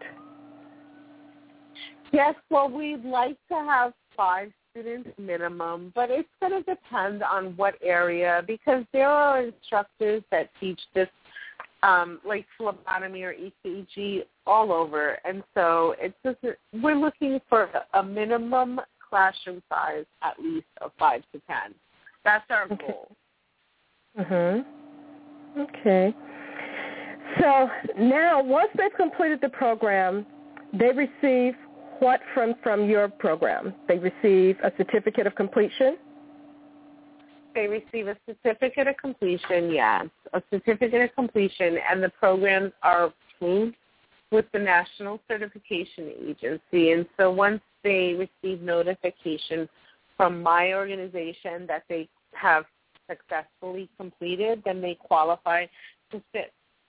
Yes, well, we'd like to have five students minimum, but it's going to depend on what area, because there are instructors that teach this, um, like phlebotomy or E K G all over, and so it's just, we're looking for a minimum classroom size at least of five to ten. That's our okay. goal. Mhm. Okay. So now, once they've completed the program, they receive what from, from your program? They receive a certificate of completion? They receive a certificate of completion, yes, a certificate of completion, and the programs are approved with the National Certification Agency. And so once they receive notification from my organization that they have successfully completed, then they qualify to sit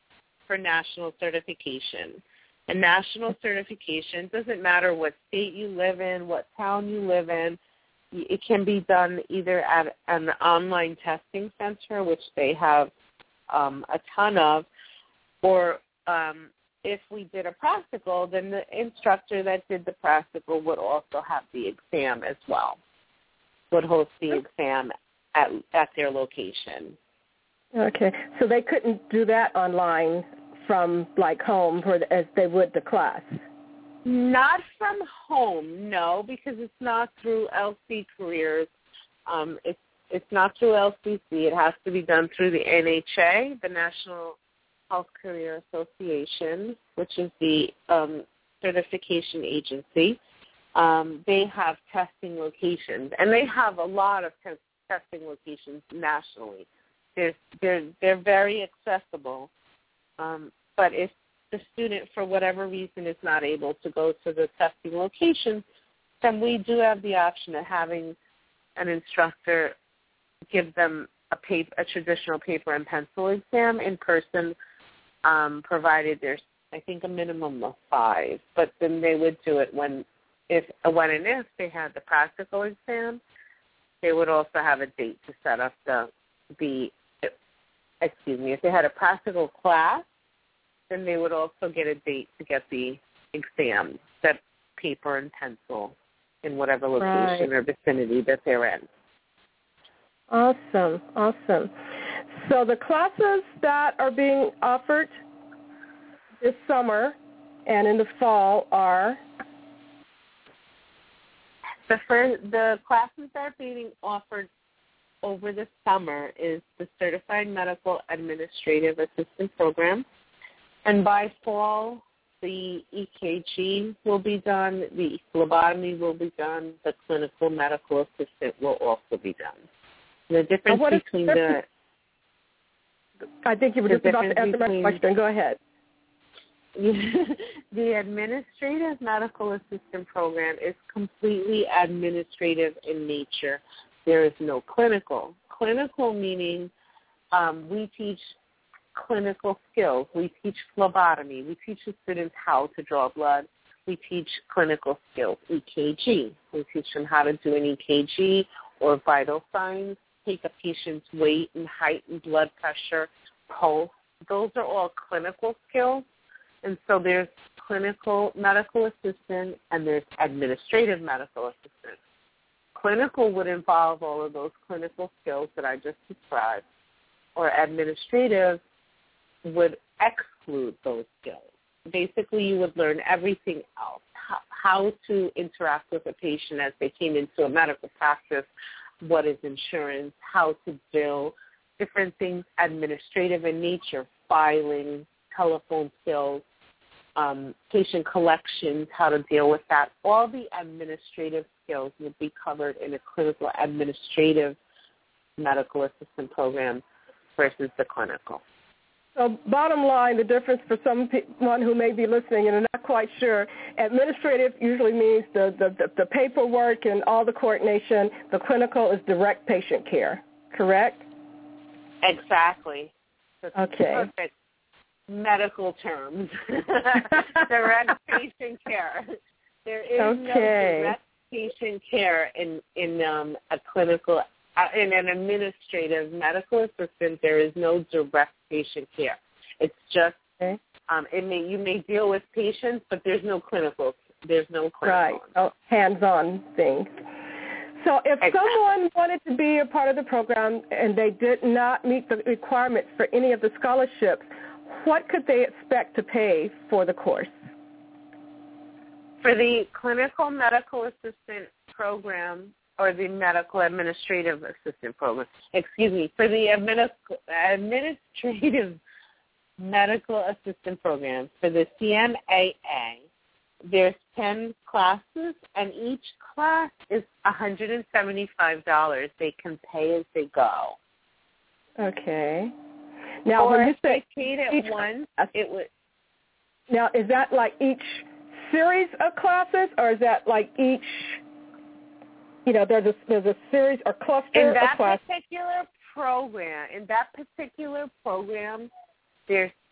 offer national certification. And national certification doesn't matter what state you live in, what town you live in. It can be done either at an online testing center, which they have um, a ton of, or um, if we did a practical, then the instructor that did the practical would also have the exam as well, would host the exam at at their location. Okay, so they couldn't do that online from, like, home for the, as they would the class? Not from home, no, because it's not through L C Careers. Um, it's it's not through L C C. It has to be done through the N H A, the National Health Career Association, which is the um, certification agency. Um, they have testing locations, and they have a lot of te- testing locations nationally. They're they're they're very accessible, um, but if the student, for whatever reason, is not able to go to the testing location, then we do have the option of having an instructor give them a, paper, a traditional paper and pencil exam in person, um, provided there's, I think, a minimum of five. But then they would do it when, if when and if they had the practical exam, they would also have a date to set up the, the excuse me, if they had a practical class, then they would also get a date to get the exam, that paper and pencil in whatever location right. or vicinity that they're in. Awesome, awesome. So the classes that are being offered this summer and in the fall are? The first, the classes that are being offered over the summer is the Certified Medical Administrative Assistant Program. And by fall, the E K G will be done, the phlebotomy will be done, the clinical medical assistant will also be done. And the difference what between is, the... I think you were just about to answer my question. Go ahead. The administrative medical assistant program is completely administrative in nature. There is no clinical. Clinical meaning um, we teach clinical skills. We teach phlebotomy. We teach the students how to draw blood. We teach clinical skills, E K G. We teach them how to do an E K G or vital signs, take a patient's weight and height and blood pressure, pulse. Those are all clinical skills. And so there's clinical medical assistant and there's administrative medical assistant. Clinical would involve all of those clinical skills that I just described, or administrative would exclude those skills. Basically, you would learn everything else, how, how to interact with a patient as they came into a medical practice, what is insurance, how to bill, different things administrative in nature, filing, telephone skills, um, patient collections, how to deal with that. All the administrative skills would be covered in a clinical administrative medical assistant program versus the clinical. So bottom line, the difference for someone who may be listening and are not quite sure, administrative usually means the, the, the, the paperwork and all the coordination. The clinical is direct patient care, correct? Exactly. That's okay. Perfect medical terms. Direct patient care. There is okay. no direct patient care in, in um, a clinical Uh, in an administrative medical assistant, there is no direct patient care. It's just okay. um, it may you may deal with patients, but there's no clinical. There's no clinical. Right, oh, hands-on thing. So if exactly. someone wanted to be a part of the program and they did not meet the requirements for any of the scholarships, what could they expect to pay for the course? For the clinical medical assistant program, or the medical administrative assistant program, excuse me, for the administrative medical assistant program, for the C M A A, there's ten classes, and each class is one hundred seventy-five dollars. They can pay as they go. Okay. Now, or when you if they say paid at each, once, it would... Now, is that like each series of classes, or is that like each... You know, there's a, there's a series or cluster in that of classes. particular program. In that particular program, there's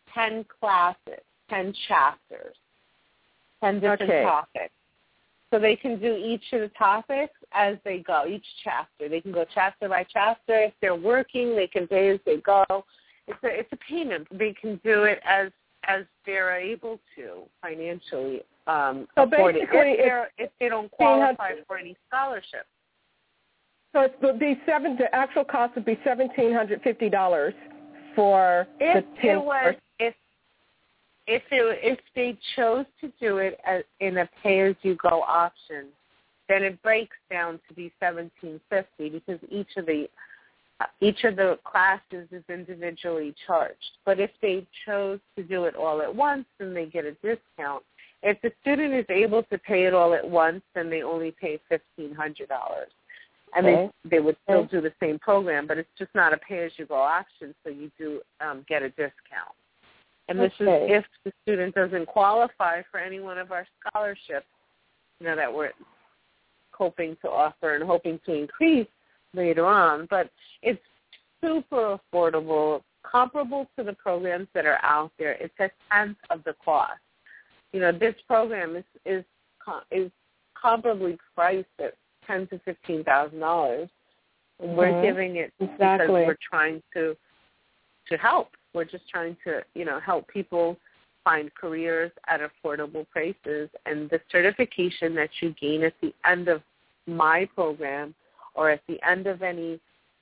ten classes, ten chapters, ten different okay. topics. So they can do each of the topics as they go, each chapter. They can go chapter by chapter. If they're working, they can pay as they go. It's a, it's a payment. They can do it as as they're able to financially um, so afford it basically if, they're, if they don't qualify for any scholarship. So it would be seven. The actual cost would be seventeen hundred fifty dollars for if the ten it was if if it, if they chose to do it as, in a pay-as-you-go option, then it breaks down to be seventeen fifty because each of the each of the classes is individually charged. But if they chose to do it all at once, then they get a discount. If the student is able to pay it all at once, then they only pay fifteen hundred dollars. And okay. they they would still do the same program, but it's just not a pay-as-you-go option, so you do um, get a discount. And this okay. is if the student doesn't qualify for any one of our scholarships, you know, that we're hoping to offer and hoping to increase later on. But it's super affordable, comparable to the programs that are out there. It's a tenth of the cost. You know, this program is is is comparably priced at ten to fifteen thousand dollars. And we're mm-hmm. giving it exactly. because we're trying to to help. We're just trying to, you know, help people find careers at affordable prices. And the certification that you gain at the end of my program or at the end of any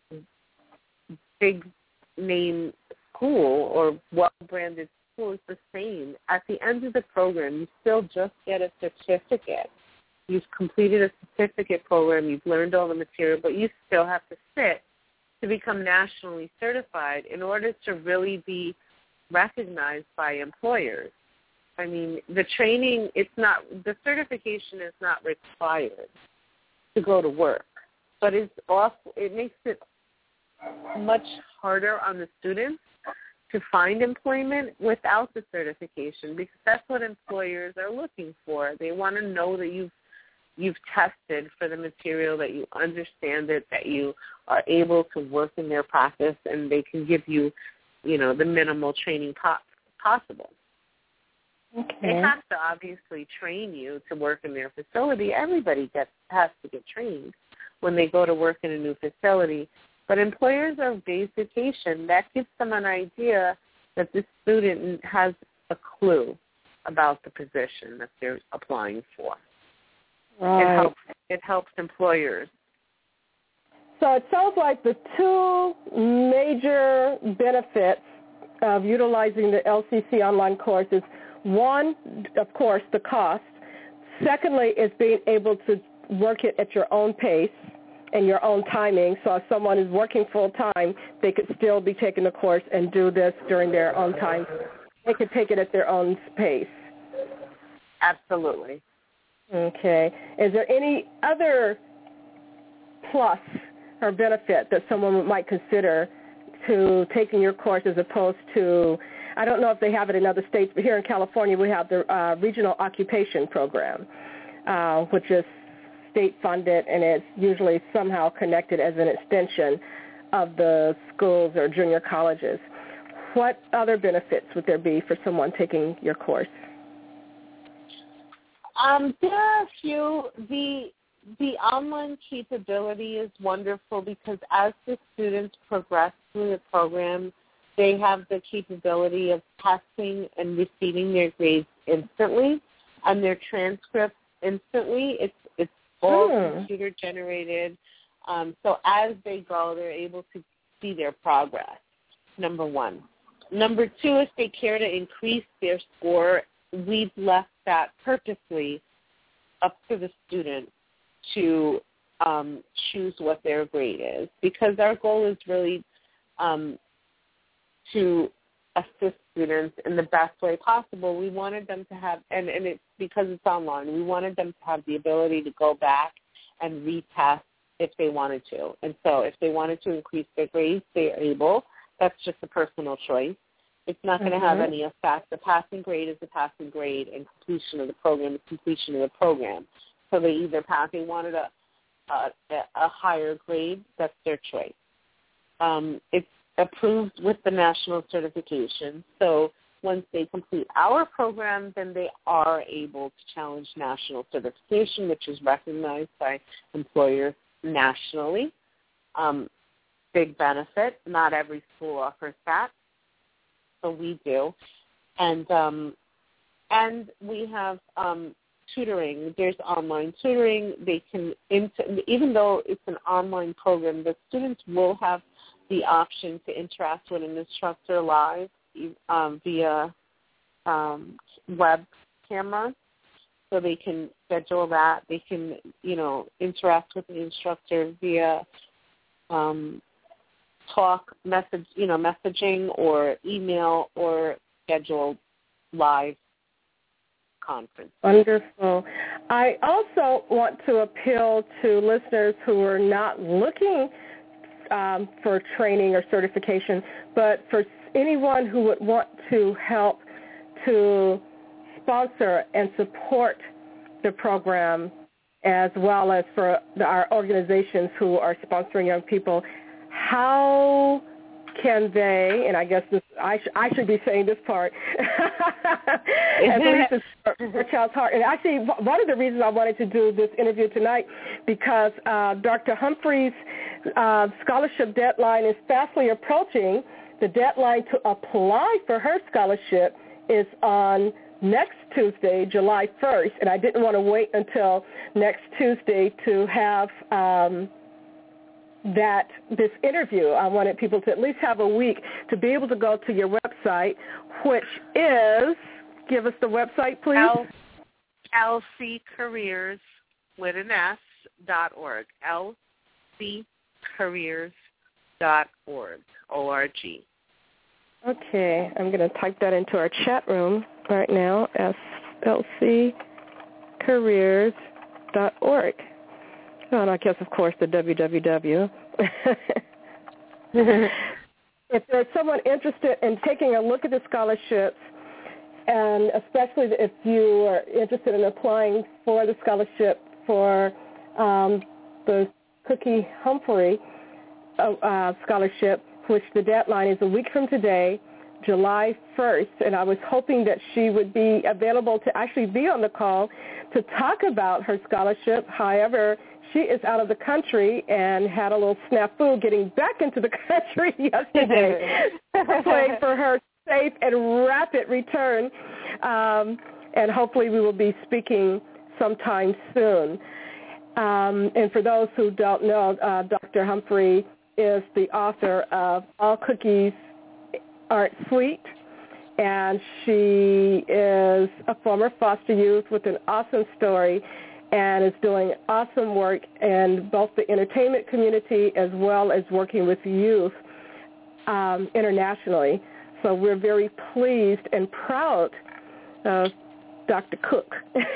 big name school or well-branded school is the same. At the end of the program, you still just get a certificate. You've completed a certificate program, you've learned all the material, but you still have to sit to become nationally certified in order to really be recognized by employers. I mean, the training, it's not, the certification is not required to go to work, but it's awful, it makes it much harder on the students to find employment without the certification because that's what employers are looking for. They want to know that you've You've tested for the material, that you understand it, that you are able to work in their practice, and they can give you, you know, the minimal training po- possible. Okay. They have to obviously train you to work in their facility. Everybody gets has to get trained when they go to work in a new facility. But employers are basication. That gives them an idea that this student has a clue about the position that they're applying for. Right. It helps, it helps employers. So it sounds like the two major benefits of utilizing the L C C online course is, one, of course, the cost. Secondly, is being able to work it at your own pace and your own timing. So if someone is working full-time, they could still be taking the course and do this during their own time. They could take it at their own pace. Absolutely. Okay. Is there any other plus or benefit that someone might consider to taking your course as opposed to, I don't know if they have it in other states, but here in California we have the uh, Regional Occupation Program, uh, which is state-funded, and it's usually somehow connected as an extension of the schools or junior colleges. What other benefits would there be for someone taking your course? Um, there are a few. The the online capability is wonderful because as the students progress through the program, they have the capability of testing and receiving their grades instantly and their transcripts instantly. It's it's all hmm. computer generated. Um, so as they go, they're able to see their progress, number one. Number two, if they care to increase their score, we've left that purposely up to the student to um, choose what their grade is, because our goal is really um, to assist students in the best way possible. We wanted them to have, and, and it's because it's online, we wanted them to have the ability to go back and retest if they wanted to. And so if they wanted to increase their grades, they are able. That's just a personal choice. It's not going to mm-hmm. have any effect. The passing grade is the passing grade, and completion of the program is completion of the program. So they either pass, they wanted a, a, a higher grade, that's their choice. Um, it's approved with the national certification. So once they complete our program, then they are able to challenge national certification, which is recognized by employers nationally. Um, big benefit. Not every school offers that, so we do. And um, and we have um, tutoring. There's online tutoring. They can, even though it's an online program, the students will have the option to interact with an instructor live um, via um, web camera, so they can schedule that. They can, you know, interact with the instructor via um, talk, message, you know, messaging or email or schedule live conference. Wonderful. I also want to appeal to listeners who are not looking um, for training or certification, but for anyone who would want to help to sponsor and support the program, as well as for the, our organizations who are sponsoring young people. How can they, and I guess this, I, sh- I should be saying this part, at least it's for Child's Heart. And actually, one of the reasons I wanted to do this interview tonight, because uh, Doctor Humphrey's uh, scholarship deadline is fastly approaching. The deadline to apply for her scholarship is on next Tuesday, July first, and I didn't want to wait until next Tuesday to have um, that this interview. I wanted people to at least have a week to be able to go to your website, which is, give us the website, please. L- lccareers with an S dot org. lccareers dot org. O R G. Okay, I'm going to type that into our chat room right now, s l c careers dot org. Oh, and I guess, of course, the w w w. If there's someone interested in taking a look at the scholarships, and especially if you are interested in applying for the scholarship for um, the Cookie Humphrey uh, uh, scholarship, which the deadline is a week from today, July first, and I was hoping that she would be available to actually be on the call to talk about her scholarship. However, she is out of the country and had a little snafu getting back into the country yesterday. Praying for her safe and rapid return, um, and hopefully we will be speaking sometime soon. Um, and for those who don't know, uh, Doctor Humphrey is the author of All Cookies Aren't Sweet, and she is a former foster youth with an awesome story and is doing awesome work in both the entertainment community as well as working with youth um, internationally. So we're very pleased and proud of Doctor Cook.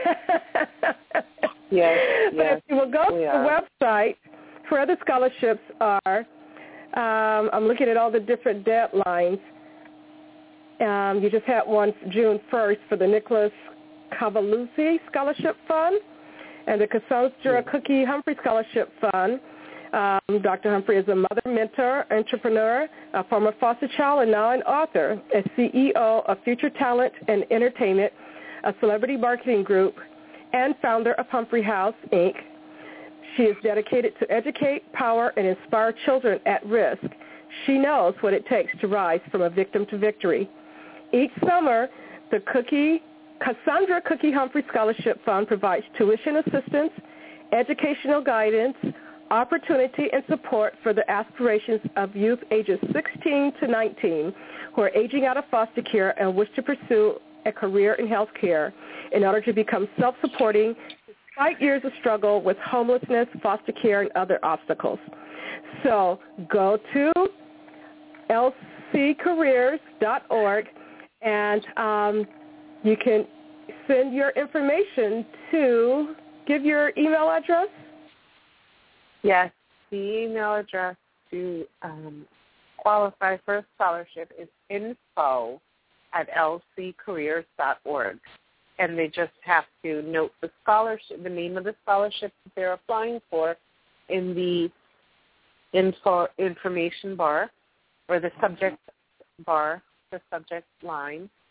Yes, but yes, if you will go to the are. website, where the scholarships are, um, I'm looking at all the different deadlines. Um, you just had one June first for the Nicholas Cavalluzzi Scholarship Fund and the Cassandra Cookie Humphrey Scholarship Fund. Um, Doctor Humphrey is a mother, mentor, entrepreneur, a former foster child, and now an author, a C E O of Future Talent and Entertainment, a celebrity marketing group, and founder of Humphrey House, Incorporated. She is dedicated to educate, power, and inspire children at risk. She knows what it takes to rise from a victim to victory. Each summer, the Cookie, Cassandra Cookie Humphrey Scholarship Fund provides tuition assistance, educational guidance, opportunity, and support for the aspirations of youth ages sixteen to nineteen who are aging out of foster care and wish to pursue a career in health care in order to become self-supporting despite years of struggle with homelessness, foster care, and other obstacles. So go to l c careers dot org and um, you can send your information to, give your email address. Yes, the email address to um, qualify for a scholarship is info at l c careers dot org. And they just have to note the scholarship, the name of the scholarship that they're applying for in the info information bar or the subject bar, the subject line,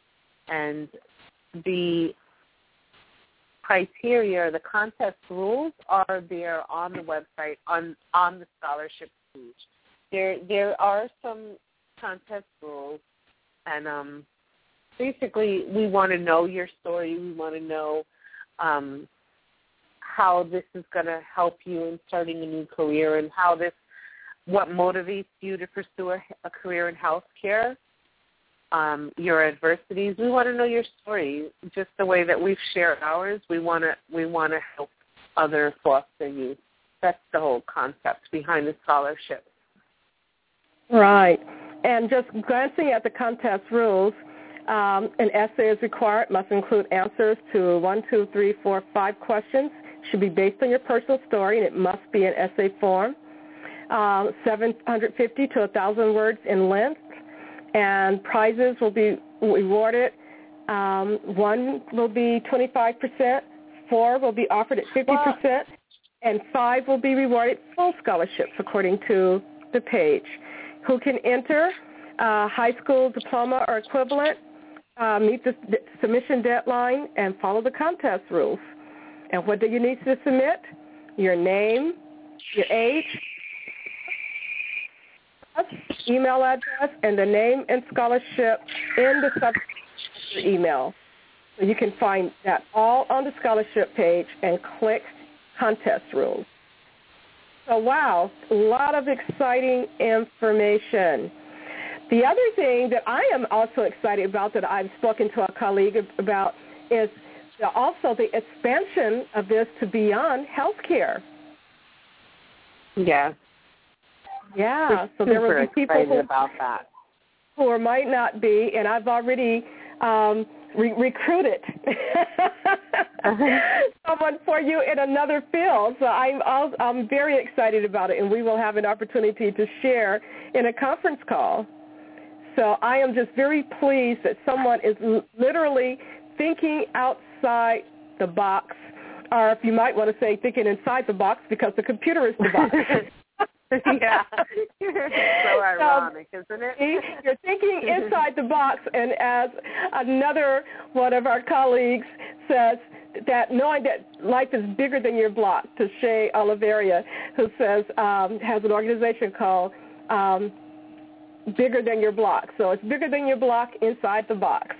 And the criteria, the contest rules are there on the website, on, on the scholarship page. There there are some contest rules, and um, basically we want to know your story. We want to know um, how this is going to help you in starting a new career, and how this, what motivates you to pursue a, a career in healthcare, um, your adversities. We want to know your story, just the way that we've shared ours. We want to we want to help other foster youth. That's the whole concept behind the scholarship. Right. And just glancing at the contest rules, um, an essay is required, must include answers to one, two, three, four, five questions, should be based on your personal story, and it must be in essay form, uh, seven hundred fifty to one thousand words in length, and prizes will be rewarded. Um, one will be twenty-five percent, four will be offered at fifty percent, and five will be rewarded full scholarships according to the page. Who can enter? Uh, high school diploma or equivalent, uh, meet the d- submission deadline, and follow the contest rules. And what do you need to submit? Your name, your age, email address, and the name and scholarship in the subject of your email. So you can find that all on the scholarship page and click contest rules. So, wow, a lot of exciting information. The other thing that I am also excited about that I've spoken to a colleague about is the, also the expansion of this to beyond healthcare. Yeah. Yeah. We're so there will be people who, about that. who might not be, and I've already um, re- recruited someone for you in another field. So I'm, I'll, I'm very excited about it, and we will have an opportunity to share in a conference call. So I am just very pleased that someone is l- literally thinking outside the box, or if you might want to say thinking inside the box, because the computer is the box. Yeah. It's so ironic, um, isn't it? You're thinking inside the box, and as another one of our colleagues says, that knowing that life is bigger than your block, to Shay Oliveria, who says, um, has an organization called um, Bigger Than Your Block. So it's bigger than your block inside the box.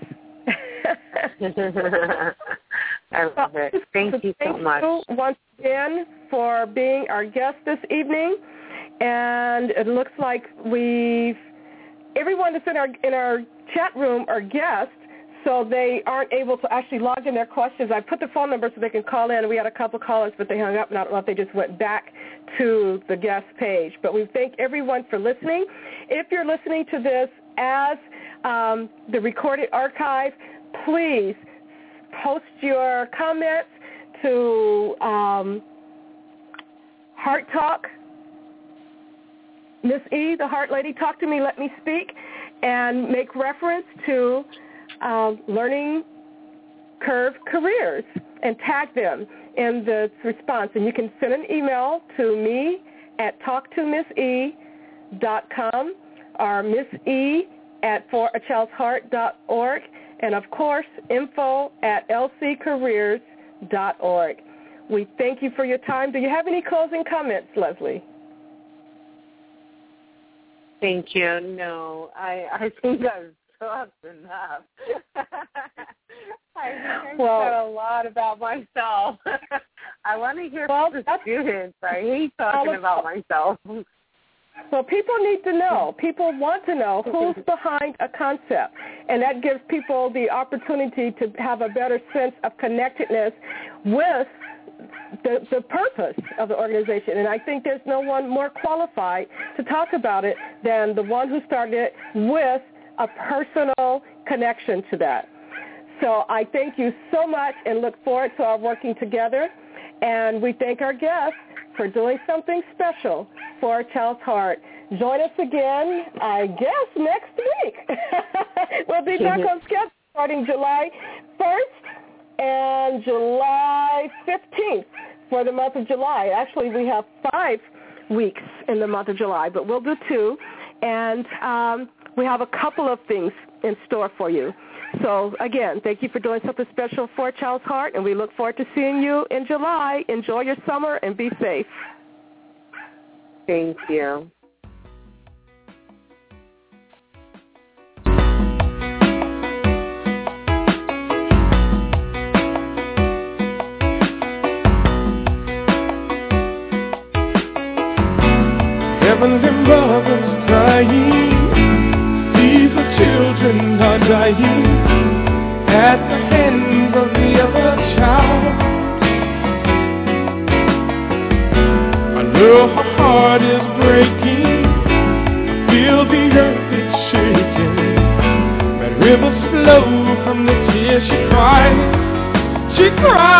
I love it. Thank so you so thank much. You once again for being our guest this evening. And it looks like we've, everyone that's in our in our chat room are guests, so they aren't able to actually log in their questions. I put the phone number so they can call in. We had a couple callers, but they hung up, and I don't know if they just went back to the guest page. But we thank everyone for listening. If you're listening to this as um, the recorded archive, please post your comments to um, Heart Talk. Miss E, the Heart Lady, talk to me, let me speak, and make reference to uh, Learning Curve Careers and tag them in the response. And you can send an email to me at talk to miss e dot com or miss e at for a child's heart dot org, and, of course, info at l c careers dot org. We thank you for your time. Do you have any closing comments, Leslie? Thank you. No, I, I think I've talked enough. I think I've well, said a lot about myself. I want to hear well, from the students. I hate talking about myself. Well, people need to know. People want to know who's behind a concept, and that gives people the opportunity to have a better sense of connectedness with The, the purpose of the organization. And I think there's no one more qualified to talk about it than the one who started it with a personal connection to that. So I thank you so much and look forward to our working together. And we thank our guests for doing something special for a child's heart. Join us again, I guess, next week. We'll be back on schedule starting July first and July fifteenth for the month of July. Actually, we have five weeks in the month of July, but we'll do two. And um, we have a couple of things in store for you. So, again, thank you for doing something special for a child's heart, and we look forward to seeing you in July. Enjoy your summer and be safe. Thank you. Heavens and mothers crying, these are children are dying at the hands of the other child. I know her heart is breaking, I feel the earth is shaking, that rivers flow from the tears she cries, she cries.